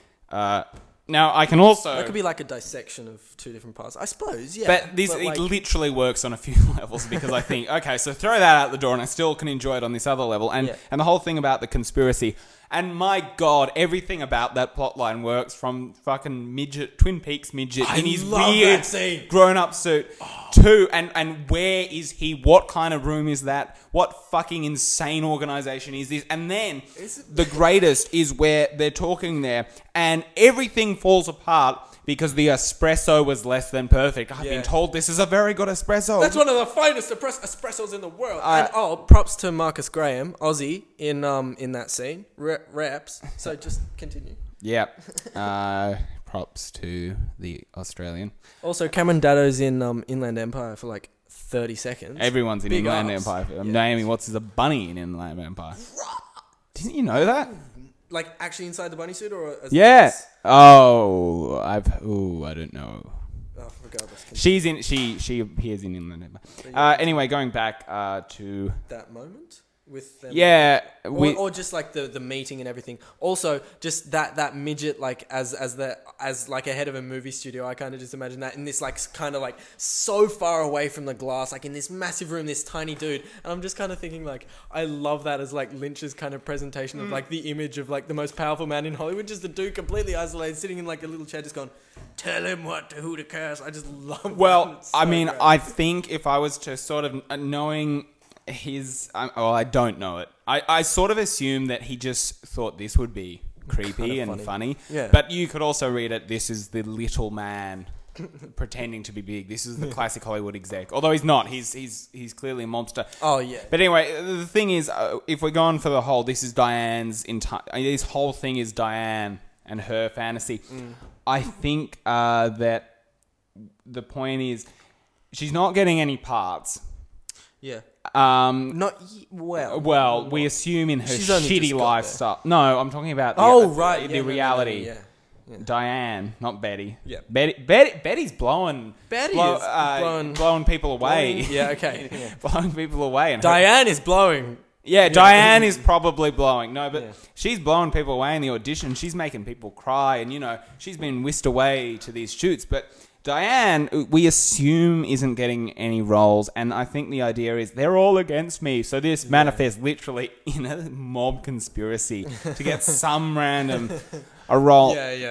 Now, I can also... That could be like a dissection of two different parts. I suppose, yeah. But it literally works on a few levels, because I think, okay, so throw that out the door and I still can enjoy it on this other level. And the whole thing about the conspiracy... And my God, everything about that plotline works, from fucking Twin Peaks midget in his weird grown-up suit to, and where is he? What kind of room is that? What fucking insane organization is this? And then the greatest is where they're talking there and everything falls apart because the espresso was less than perfect. I've been told this is a very good espresso. That's one of the finest espressos in the world. And props to Marcus Graham, Aussie, in that scene. Raps. So just continue. Yeah. Props to the Australian. Also, Cameron Daddo's in Inland Empire for like 30 seconds. Everyone's in Inland Empire. Naomi Watts is a bunny in Inland Empire. Didn't you know that? Like actually inside the bunny suit, or as Oh, I don't know. Oh, regardless. She appears in Inland Empire. Anyway, going back to that moment with them. Yeah, or just like the meeting and everything. Also, just that midget like as like a head of a movie studio. I kind of just imagine that in this like kind of like so far away from the glass, like in this massive room, this tiny dude. And I'm just kind of thinking like, I love that as like Lynch's kind of presentation of like the image of like the most powerful man in Hollywood, just a dude completely isolated, sitting in like a little chair, just going, tell him who to curse. I just love that. Well, so I mean, great. I think if I was to sort of knowing I don't know it. I sort of assume that he just thought this would be creepy and funny. Yeah. But you could also read it, this is the little man pretending to be big. This is the classic Hollywood exec. Although he's not. He's clearly a monster. Oh, yeah. But anyway, the thing is, if we're going for the whole, this is Diane's this whole thing is Diane and her fantasy. I think that the point is she's not getting any parts. Yeah. Well, we assume in her shitty lifestyle. No, I'm talking about the reality. Yeah. Diane, not Betty. Yeah. Betty's blowing people away. Okay. Blowing people away. And Diane is blowing. Yeah, Diane is probably blowing. No, but she's blowing people away in the audition. She's making people cry, and she's been whisked away to these shoots. But Diane, we assume, isn't getting any roles, and I think the idea is they're all against me. So this manifests literally in a mob conspiracy to get some random a role.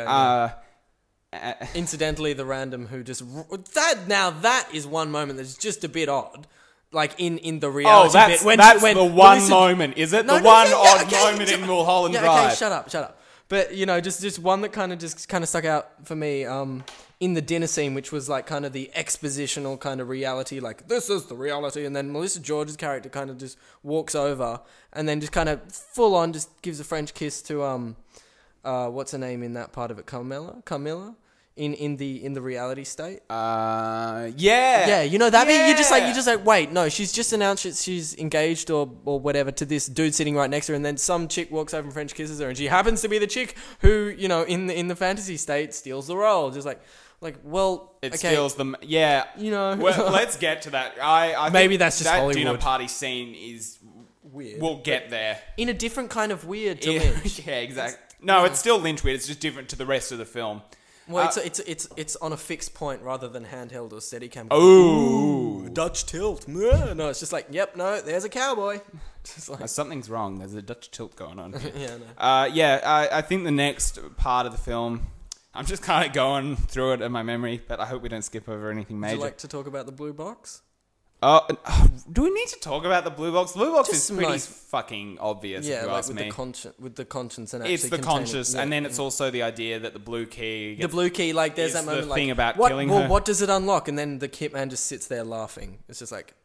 Incidentally, the random who just that is one moment that's just a bit odd. Like in the reality bit. That's the one moment, is it? The one odd moment in Mulholland Drive. Okay, shut up. But just one that kind of stuck out for me. in the dinner scene, which was like kind of the expositional kind of reality, like this is the reality, and then Melissa George's character kind of just walks over and then just kind of full on just gives a French kiss to what's her name in that part of it, Carmilla in the reality state. Yeah, you know that bit. You're just like wait, no, she's just announced that she's engaged or whatever to this dude sitting right next to her, and then some chick walks over and French kisses her, and she happens to be the chick who, you know, in the fantasy state steals the role. Just like well, it okay, steals them. Yeah, you know. Well, let's get to that. I Maybe think that's just that Hollywood. dinner party scene is weird. We'll get there In a different kind of weird to yeah, Lynch. yeah, exactly. It's still Lynch weird. It's just different to the rest of the film. Well, it's on a fixed point rather than handheld or Steadicam. Oh, Dutch tilt. No, it's just like, yep, no, there's a cowboy. Just like, something's wrong. There's a Dutch tilt going on. yeah, no. I think the next part of the film, I'm just kind of going through it in my memory, but I hope we don't skip over anything major. Would you like to talk about the blue box? Do we need to talk about the blue box? The blue box Just is pretty nice. fucking obvious, if you like ask me. with the conscience and actually It's the containing- conscious, yeah, and then it's also the idea that the blue key... the blue key, like there's is that moment the like thing about what, killing well, her. what does it unlock? And then the hitman just sits there laughing. It's just like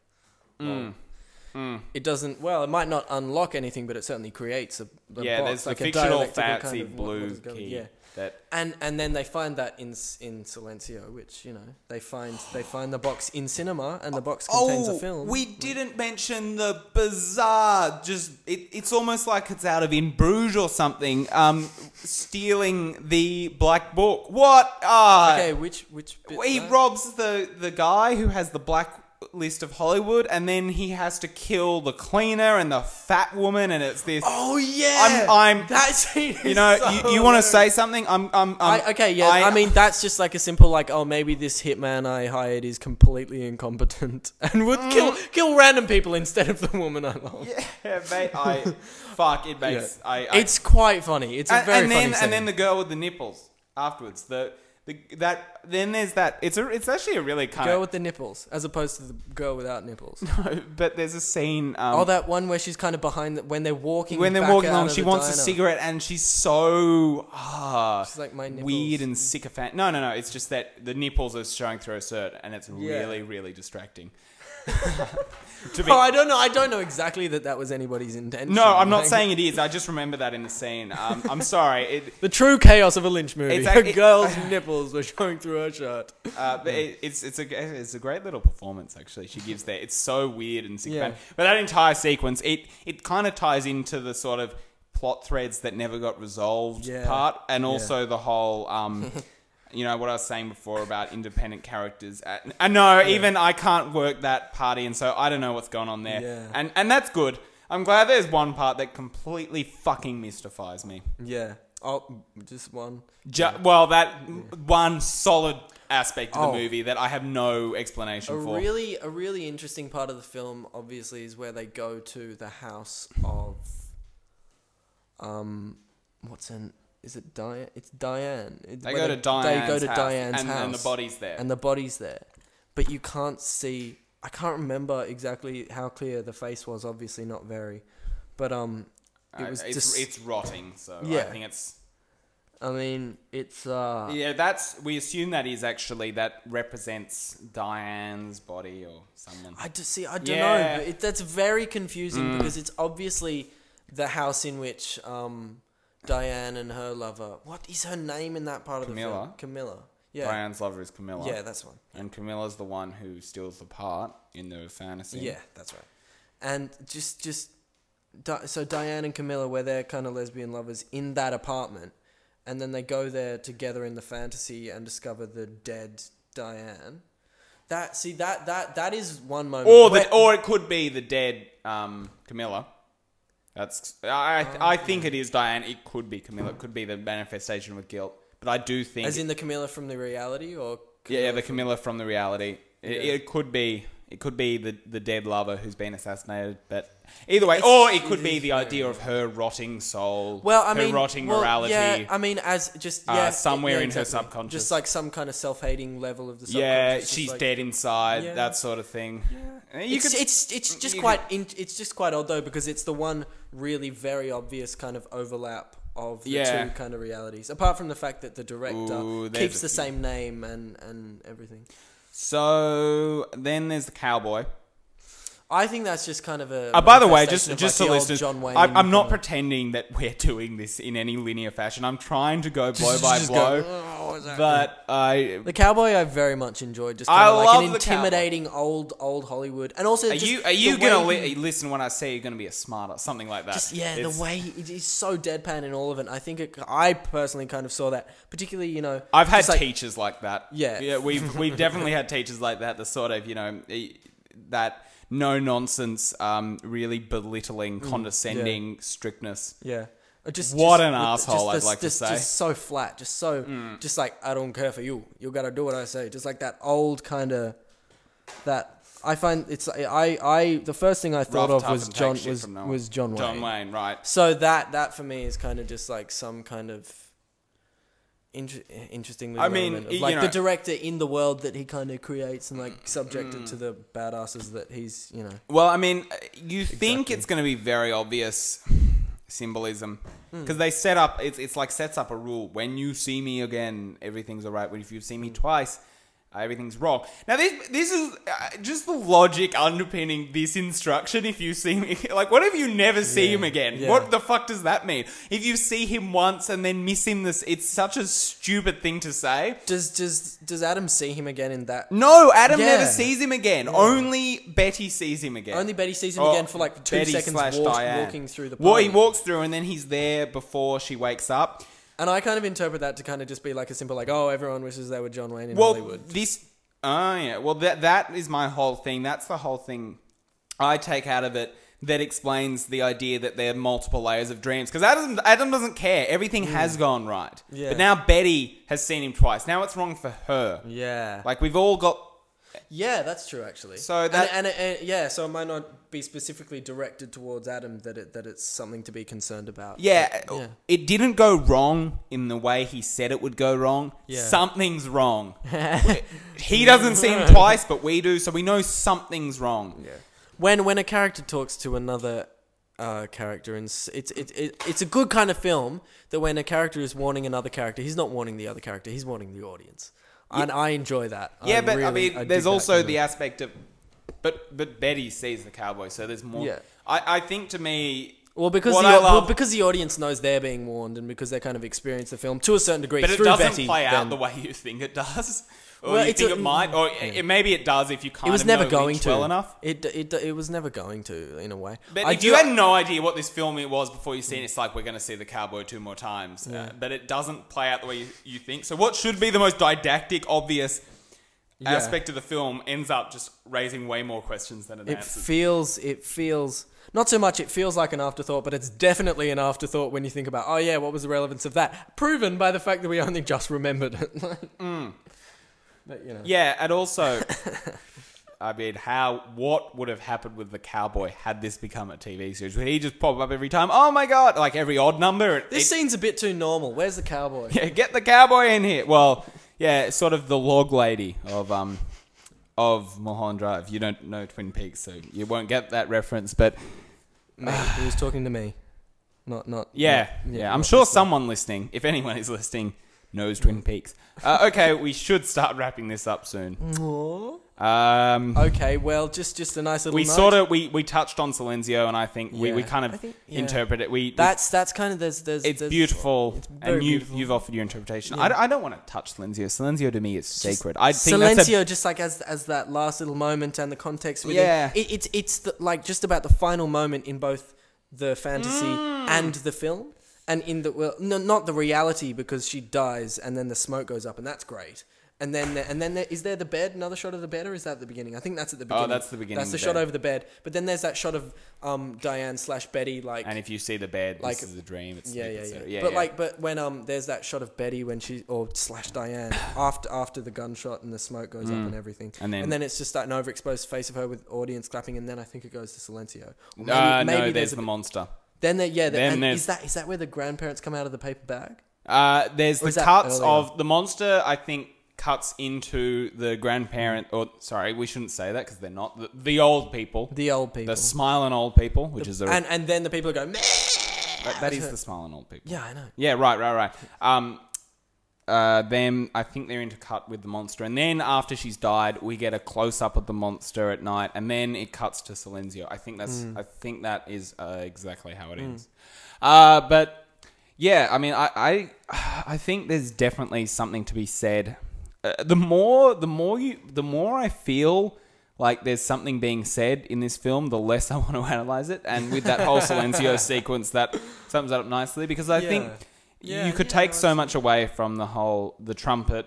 it doesn't, well, it might not unlock anything, but it certainly creates a box, there's like the a fictional dialectical fancy kind of what blue is going- key. yeah. That And then they find that in Silencio, which, you know, they find the box in cinema, and the box contains a film. We didn't mention the bizarre, it's almost like it's out of In Bruges or something, stealing the black book. What? Okay, which bit? He robs the guy who has the black list of Hollywood, and then he has to kill the cleaner and the fat woman, and it's this... Oh yeah, I'm that scene is you know, so you want to hilarious. say something? I mean, that's just like a simple like, oh, maybe this hitman I hired is completely incompetent and would kill random people instead of the woman I love. Yeah, mate, it makes... Yeah. It's quite funny. It's a very funny scene. And then the girl with the nipples afterwards. Then there's that. It's actually a really kind girl of... with the nipples, as opposed to the girl without nipples. No, but there's a scene... that one where she's kind of behind when they're walking. When they're back walking out along, of she the wants a diner. cigarette, and she's so She's like, my nipples. weird and sycophant. No. It's just that the nipples are showing through her shirt, and it's really, really distracting. I don't know exactly that was anybody's intention. No, I'm not saying it is. I just remember that in the scene. I'm sorry. The true chaos of a Lynch movie. It's A girl's nipples were showing through her shirt. But it's a great little performance, actually, she gives there. It's so weird and sycophant. Yeah. But that entire sequence, it kind of ties into the sort of plot threads that never got resolved part, and also the whole... you know, what I was saying before about independent characters. Even I can't work that party, and so I don't know what's going on there. Yeah. And that's good. I'm glad there's one part that completely fucking mystifies me. Yeah. Oh, just one. One solid aspect of the movie that I have no explanation for. A really interesting part of the film, obviously, is where they go to the house of... Is it Diane? It's Diane. They go to Diane's house, Diane's house. And the body's there. And the body's there. But you can't see... I can't remember exactly how clear the face was. Obviously not very. But it was it's rotting, so Yeah. I think it's... I mean, it's... we assume that represents Diane's body or someone. I don't know. But that's very confusing because it's obviously the house in which... Diane and her lover. What is her name in that part of the film? Camilla. Yeah. Diane's lover is Camilla. Yeah, that's one. And Camilla's the one who steals the part in the fantasy. Yeah, that's right. And so Diane and Camilla, where they're kind of lesbian lovers in that apartment, and then they go there together in the fantasy and discover the dead Diane. That is one moment. Or it could be the dead Camilla. I think it is Diane. It could be Camilla. It could be the manifestation of guilt. But I do think... As in the Camilla from the reality, or... the Camilla from the reality. It could be the dead lover who's been assassinated. But either way, or it could be the idea of her rotting soul. Her rotting morality. Yeah, I mean, as just somewhere in her subconscious, just like some kind of self-hating level of the subconscious. Yeah, just she's like, dead inside. That sort of thing. Yeah. It's just quite odd though, because it's the one really very obvious kind of overlap of the Yeah. two kind of realities. Apart from the fact that the director Ooh, there's keeps a the few. same name and everything. So then there's the cowboy. I think that's just kind of a. By the way, manifestation just of, to like, the old listeners, John Wayne I'm not kind of- pretending that we're doing this in any linear fashion. I'm trying to go blow by just blow, go, "Oh, what's that?" but The Cowboy I very much enjoyed. Just I kind of like love an the Cowboy. intimidating old Hollywood, and also are just you the way gonna he- listen when I say you're gonna be a smarter, something like that? Just yeah, It's- the way he's so deadpan in all of it. I think I personally kind of saw that, particularly I've had just like- teachers like that. Yeah. We've definitely had teachers like that. The sort of that no nonsense, really belittling, condescending strictness. Yeah. What an asshole, I'd like to say. Just so flat, just like, I don't care for you. You gotta do what I say. Just like that old kind of, that I find it's the first thing I thought Rough, of was tough, and John take shit from no one. was John Wayne. John Wayne, right? So that for me is kind of just like some kind of interesting little I mean, element of, you like know- the director in the world that he kind of creates and like subjected to the badasses that he's, Well, I mean, you think Exactly. it's going to be very obvious symbolism because they set up. It's like sets up a rule. When you see me again, everything's alright. But if you see me twice, everything's wrong. Now, this is just the logic underpinning this instruction. If you see me, like, what if you never see him again? Yeah. What the fuck does that mean? If you see him once and then miss him, it's such a stupid thing to say. Does Adam see him again in that? No, Adam Yeah. never sees him again. Only Betty sees him again. Only Betty sees him Oh, again for like 2 Betty seconds slash Diane. walking through the Well, he party. walks through and then he's there before she wakes up. And I kind of interpret that to kind of just be like a simple like, oh, everyone wishes they were John Wayne in Well, Hollywood. that is my whole thing. That's the whole thing I take out of it that explains the idea that there are multiple layers of dreams. Because Adam doesn't care. Everything has gone right. Yeah. But now Betty has seen him twice. Now it's wrong for her. Yeah. Like, we've all got... Yeah, that's true actually. So that- so it might not be specifically directed towards Adam that it's something to be concerned about. Yeah, But, yeah. it didn't go wrong in the way he said it would go wrong. Yeah. Something's wrong. He doesn't see him twice, but we do, so we know something's wrong. Yeah. When a character talks to another character, and it's a good kind of film that when a character is warning another character, he's not warning the other character, he's warning the audience. And I enjoy that. Yeah, but I really- mean, dig there's that also kind of- the aspect of, but Betty sees the cowboy, so there's more. Yeah. I think to me, Well, because what I love- because the audience knows they're being warned, and because they kind of experience the film to a certain degree but it through doesn't Betty. play out then- the way you think it does, or Well, you it's think a- it might, or yeah. maybe it does if you kind It was of never know going Lynch to well enough. It was never going to in a way. But I if do- you had no idea what this film it was before you seen it, it's like we're going to see the cowboy 2 more times. Yeah. But it doesn't play out the way you think. So what should be the most didactic, obvious Yeah. aspect of the film ends up just raising way more questions than it It answers. feels not so much. It feels like an afterthought, but it's definitely an afterthought when you think about. Oh yeah, what was the relevance of that? Proven by the fact that we only just remembered it. But, you know. Yeah, and also, I mean, what would have happened with the cowboy had this become a TV series? Would he just pop up every time? Oh my god! Like every odd number. This scene's a bit too normal. Where's the cowboy? Yeah, get the cowboy in here. Well, yeah, sort of the log lady of Mulholland Drive. You don't know Twin Peaks, so you won't get that reference. But Me. He was talking to me. Not. yeah, I'm not sure listening. someone listening, if anyone is listening, knows Twin Peaks. Okay, we should start wrapping this up soon. Okay, well, just a nice little. We note. sort of we touched on Silenzio, and I think we Yeah. kind of I think, yeah. interpret it. That's kind of there's. It's beautiful, very and beautiful. you've offered your interpretation. Yeah. I don't want to touch Silenzio. Silenzio to me is Just sacred. I think that's Silencio, just like as that last little moment and the context with Yeah. it's the, like just about the final moment in both the fantasy and the film, and in the not the reality because she dies and then the smoke goes up and that's great. And then is there the bed? Another shot of the bed, or is that at the beginning? I think that's at the beginning. that's the beginning That's of the the shot bed. over the bed. But then there's that shot of Diane / Betty like. And if you see the bed, like- this is a dream. It's Yeah, sleep, yeah, etc. yeah. But when there's that shot of Betty when she / Diane after the gunshot and the smoke goes up and everything, And then- it's just that an overexposed face of her with audience clapping, and then I think it goes to Silencio. Or no, there's the monster. Then Then is that where the grandparents come out of the paper bag? There's Or the is that cuts earlier? of the monster. I think cuts into the grandparent. Or sorry, we shouldn't say that because they're not the old people. The old people. The smiling old people, which is a and then the people go meh, That is the smile on all people. Yeah, I know. Yeah, right. Then I think they're intercut with the monster, and then after she's died, we get a close up of the monster at night, and then it cuts to Silenzio. I think that is exactly how it ends. But yeah, I mean, I think there's definitely something to be said. The more I feel like there's something being said in this film, the less I want to analyze it. And with that whole Silenzio sequence, that sums that up nicely, because I think you could take so much away from the trumpet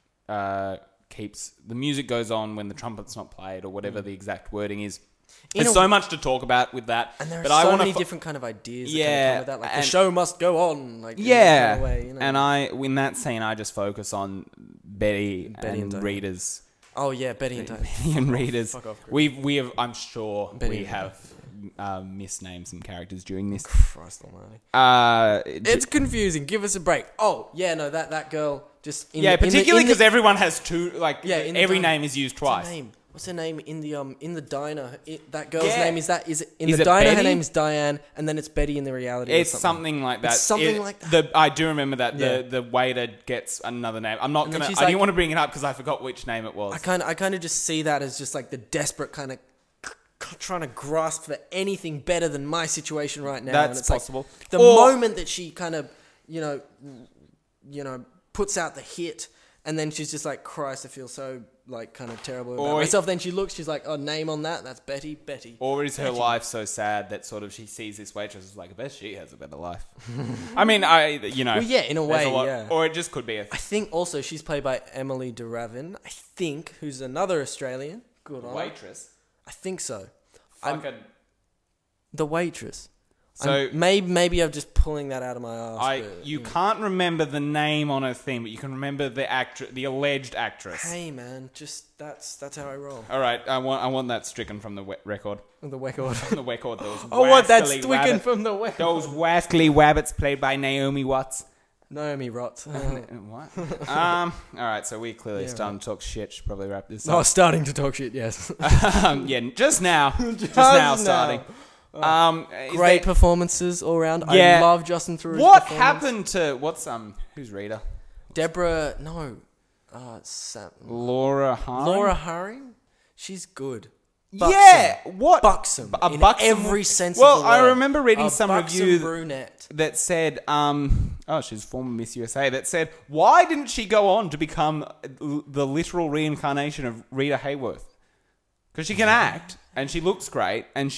keeps, the music goes on when the trumpet's not played, or whatever the exact wording is. There's so much to talk about with that. And there are so many different kind of ideas that kind of come with that. Like, the show must go on. Like, yeah. In that kind of way, you know? And in that scene, I just focus on Betty and Rita's. Oh, yeah, Betty and Diane. Betty and Rita's. Fuck off, we have, I'm sure Betty we have misnamed some characters during this. Christ almighty. It's confusing. Give us a break. Oh, yeah, no, that girl just... particularly because everyone has two, like, every name is used twice. What's her name in the diner? That girl's name is in is the diner. Betty? Her name's Diane, and then it's Betty in the reality. It's something like that. It's something like that. I do remember that Yeah. the waiter gets another name. I'm not And then gonna. she's I like- didn't want to bring it up because I forgot which name it was. I kind of just see that as just like the desperate kind of trying to grasp for anything better than my situation right now. That's and it's possible. Like the moment that she kind of, you know, puts out the hit, and then she's just like, Christ, I feel so like kind of terrible about myself. Then she looks, she's like, oh, name on that, that's Betty. Or is her life so sad that sort of she sees this waitress is like, I bet she has a better life. I mean, Well, yeah, in a way, yeah. Or it just could be I think also she's played by Emily de Ravin, I think, who's another Australian. Good on her. waitress. I think so. Fucking. The waitress. So maybe I'm just pulling that out of my ass. you can't remember the name on her thing, but you can remember the alleged actress. Hey man, just that's how I roll. All right, I want that stricken from the record. The record. From the record, those. Oh, what? That's wascally stricken from the record. Those wascally wabbits played by Naomi Watts. Naomi Rott. What? All right, so we clearly starting to talk shit. Should probably wrap this up. Oh, starting to talk shit. Yes. Yeah, just now. just now starting. Great performances all around. Yeah. I love Justin Theroux's What performance. happened to who's Rita? Deborah? No. Sam. Laura Haring? Laura Haring. She's good. Yeah, what? Buxom. A in buxom every sense well, of the word. I remember reading a some buxom review brunette. that said, she's former Miss USA, that said, why didn't she go on to become the literal reincarnation of Rita Hayworth? Because she can act, and she looks great, and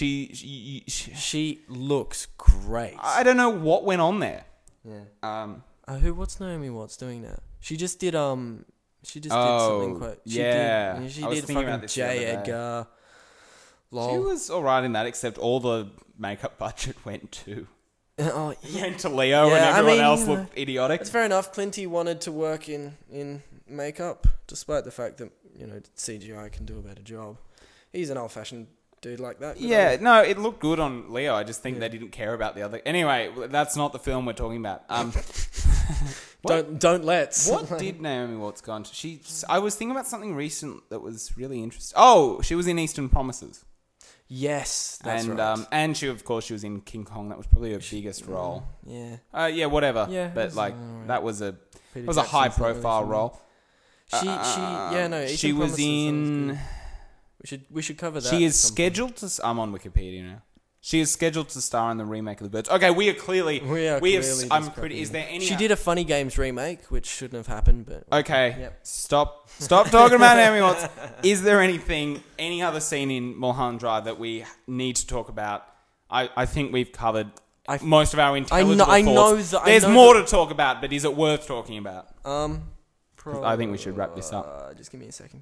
she looks great. I don't know what went on there. Yeah. What's Naomi Watts doing now? She just did did something quite. She did fucking J. Edgar. Lol. She was alright in that, except all the makeup budget went to Oh, yeah. went to Leo, and everyone else looked idiotic. It's fair enough. Clinty wanted to work in makeup, despite the fact that CGI can do a better job. He's an old-fashioned dude like that. Yeah, no, it looked good on Leo. I just think they didn't care about the other. Anyway, that's not the film we're talking about. Don't let's. What did Naomi Watts go on to? I was thinking about something recent that was really interesting. Oh, she was in Eastern Promises. Yes, that's right. And she was in King Kong. That was probably her biggest role. Yeah. Yeah, whatever. Yeah, but like that was a Peter was a Jackson's high not really profile for me. role. Eastern She was Promises in. sounds good. We should cover that. She is at some scheduled to. I'm on Wikipedia now. She is scheduled to star in the remake of The Birds. Okay, we are clearly. I'm pretty. Is there any? She did a Funny Games remake, which shouldn't have happened, but Okay, Yep. stop talking about Naomi Watts. Is there any other scene in Mulholland Drive that we need to talk about? I think we've covered most of our intelligible thoughts. There's more to talk about, but is it worth talking about? I think we should wrap this up. Just give me a second.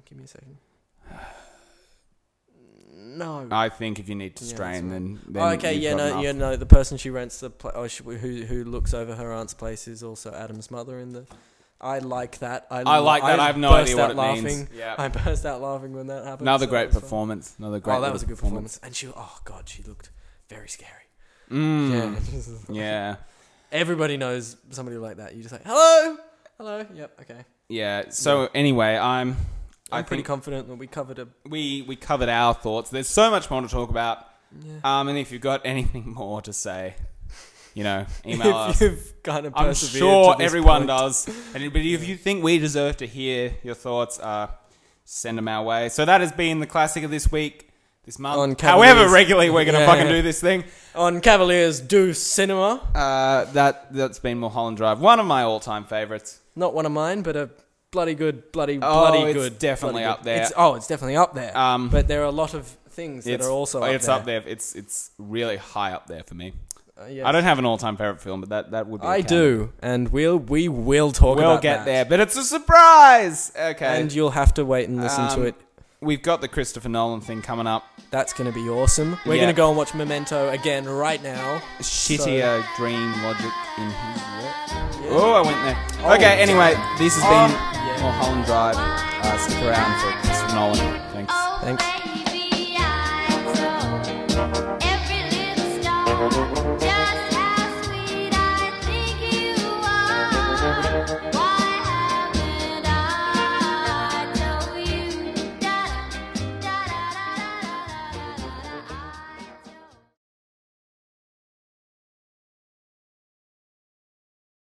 No. I think if you need to strain, then okay, you've got enough. the person she rents the who looks over her aunt's place is also Adam's mother in the. I like that. I like that. I have no idea what it means. Yeah. I burst out laughing when that happened. Another great performance. Another great. Oh, that was a good performance. And she looked very scary. Yeah. Everybody knows somebody like that. You just like, hello. Yep. Okay. Yeah. So anyway, I'm pretty confident that we covered we covered our thoughts. There's so much more to talk about. Yeah. And if you've got anything more to say, email us. You've kind of I'm persevered sure to this everyone point. does. But if you think we deserve to hear your thoughts, send them our way. So that has been the classic of this week, this month. On Cavaliers. However regularly we're going to fucking do this thing. On Cavaliers Do Cinema. That's been Mulholland Drive. One of my all-time favourites. Not one of mine, but a bloody good, bloody it's good. Definitely bloody up there. It's definitely up there. But there are a lot of things that are also up there. It's up there. It's really high up there for me. Yes. I don't have an all-time favourite film, but that would be. I do, and we will talk about that. We'll get there, but it's a surprise. Okay, and you'll have to wait and listen to it. We've got the Christopher Nolan thing coming up. That's going to be awesome. We're going to go and watch Memento again right now. Shittier dream logic in his work. Yeah. Oh, I went there. Okay, anyway, this has been Mulholland Drive. Stick around for Christopher Nolan. Thanks. Thanks.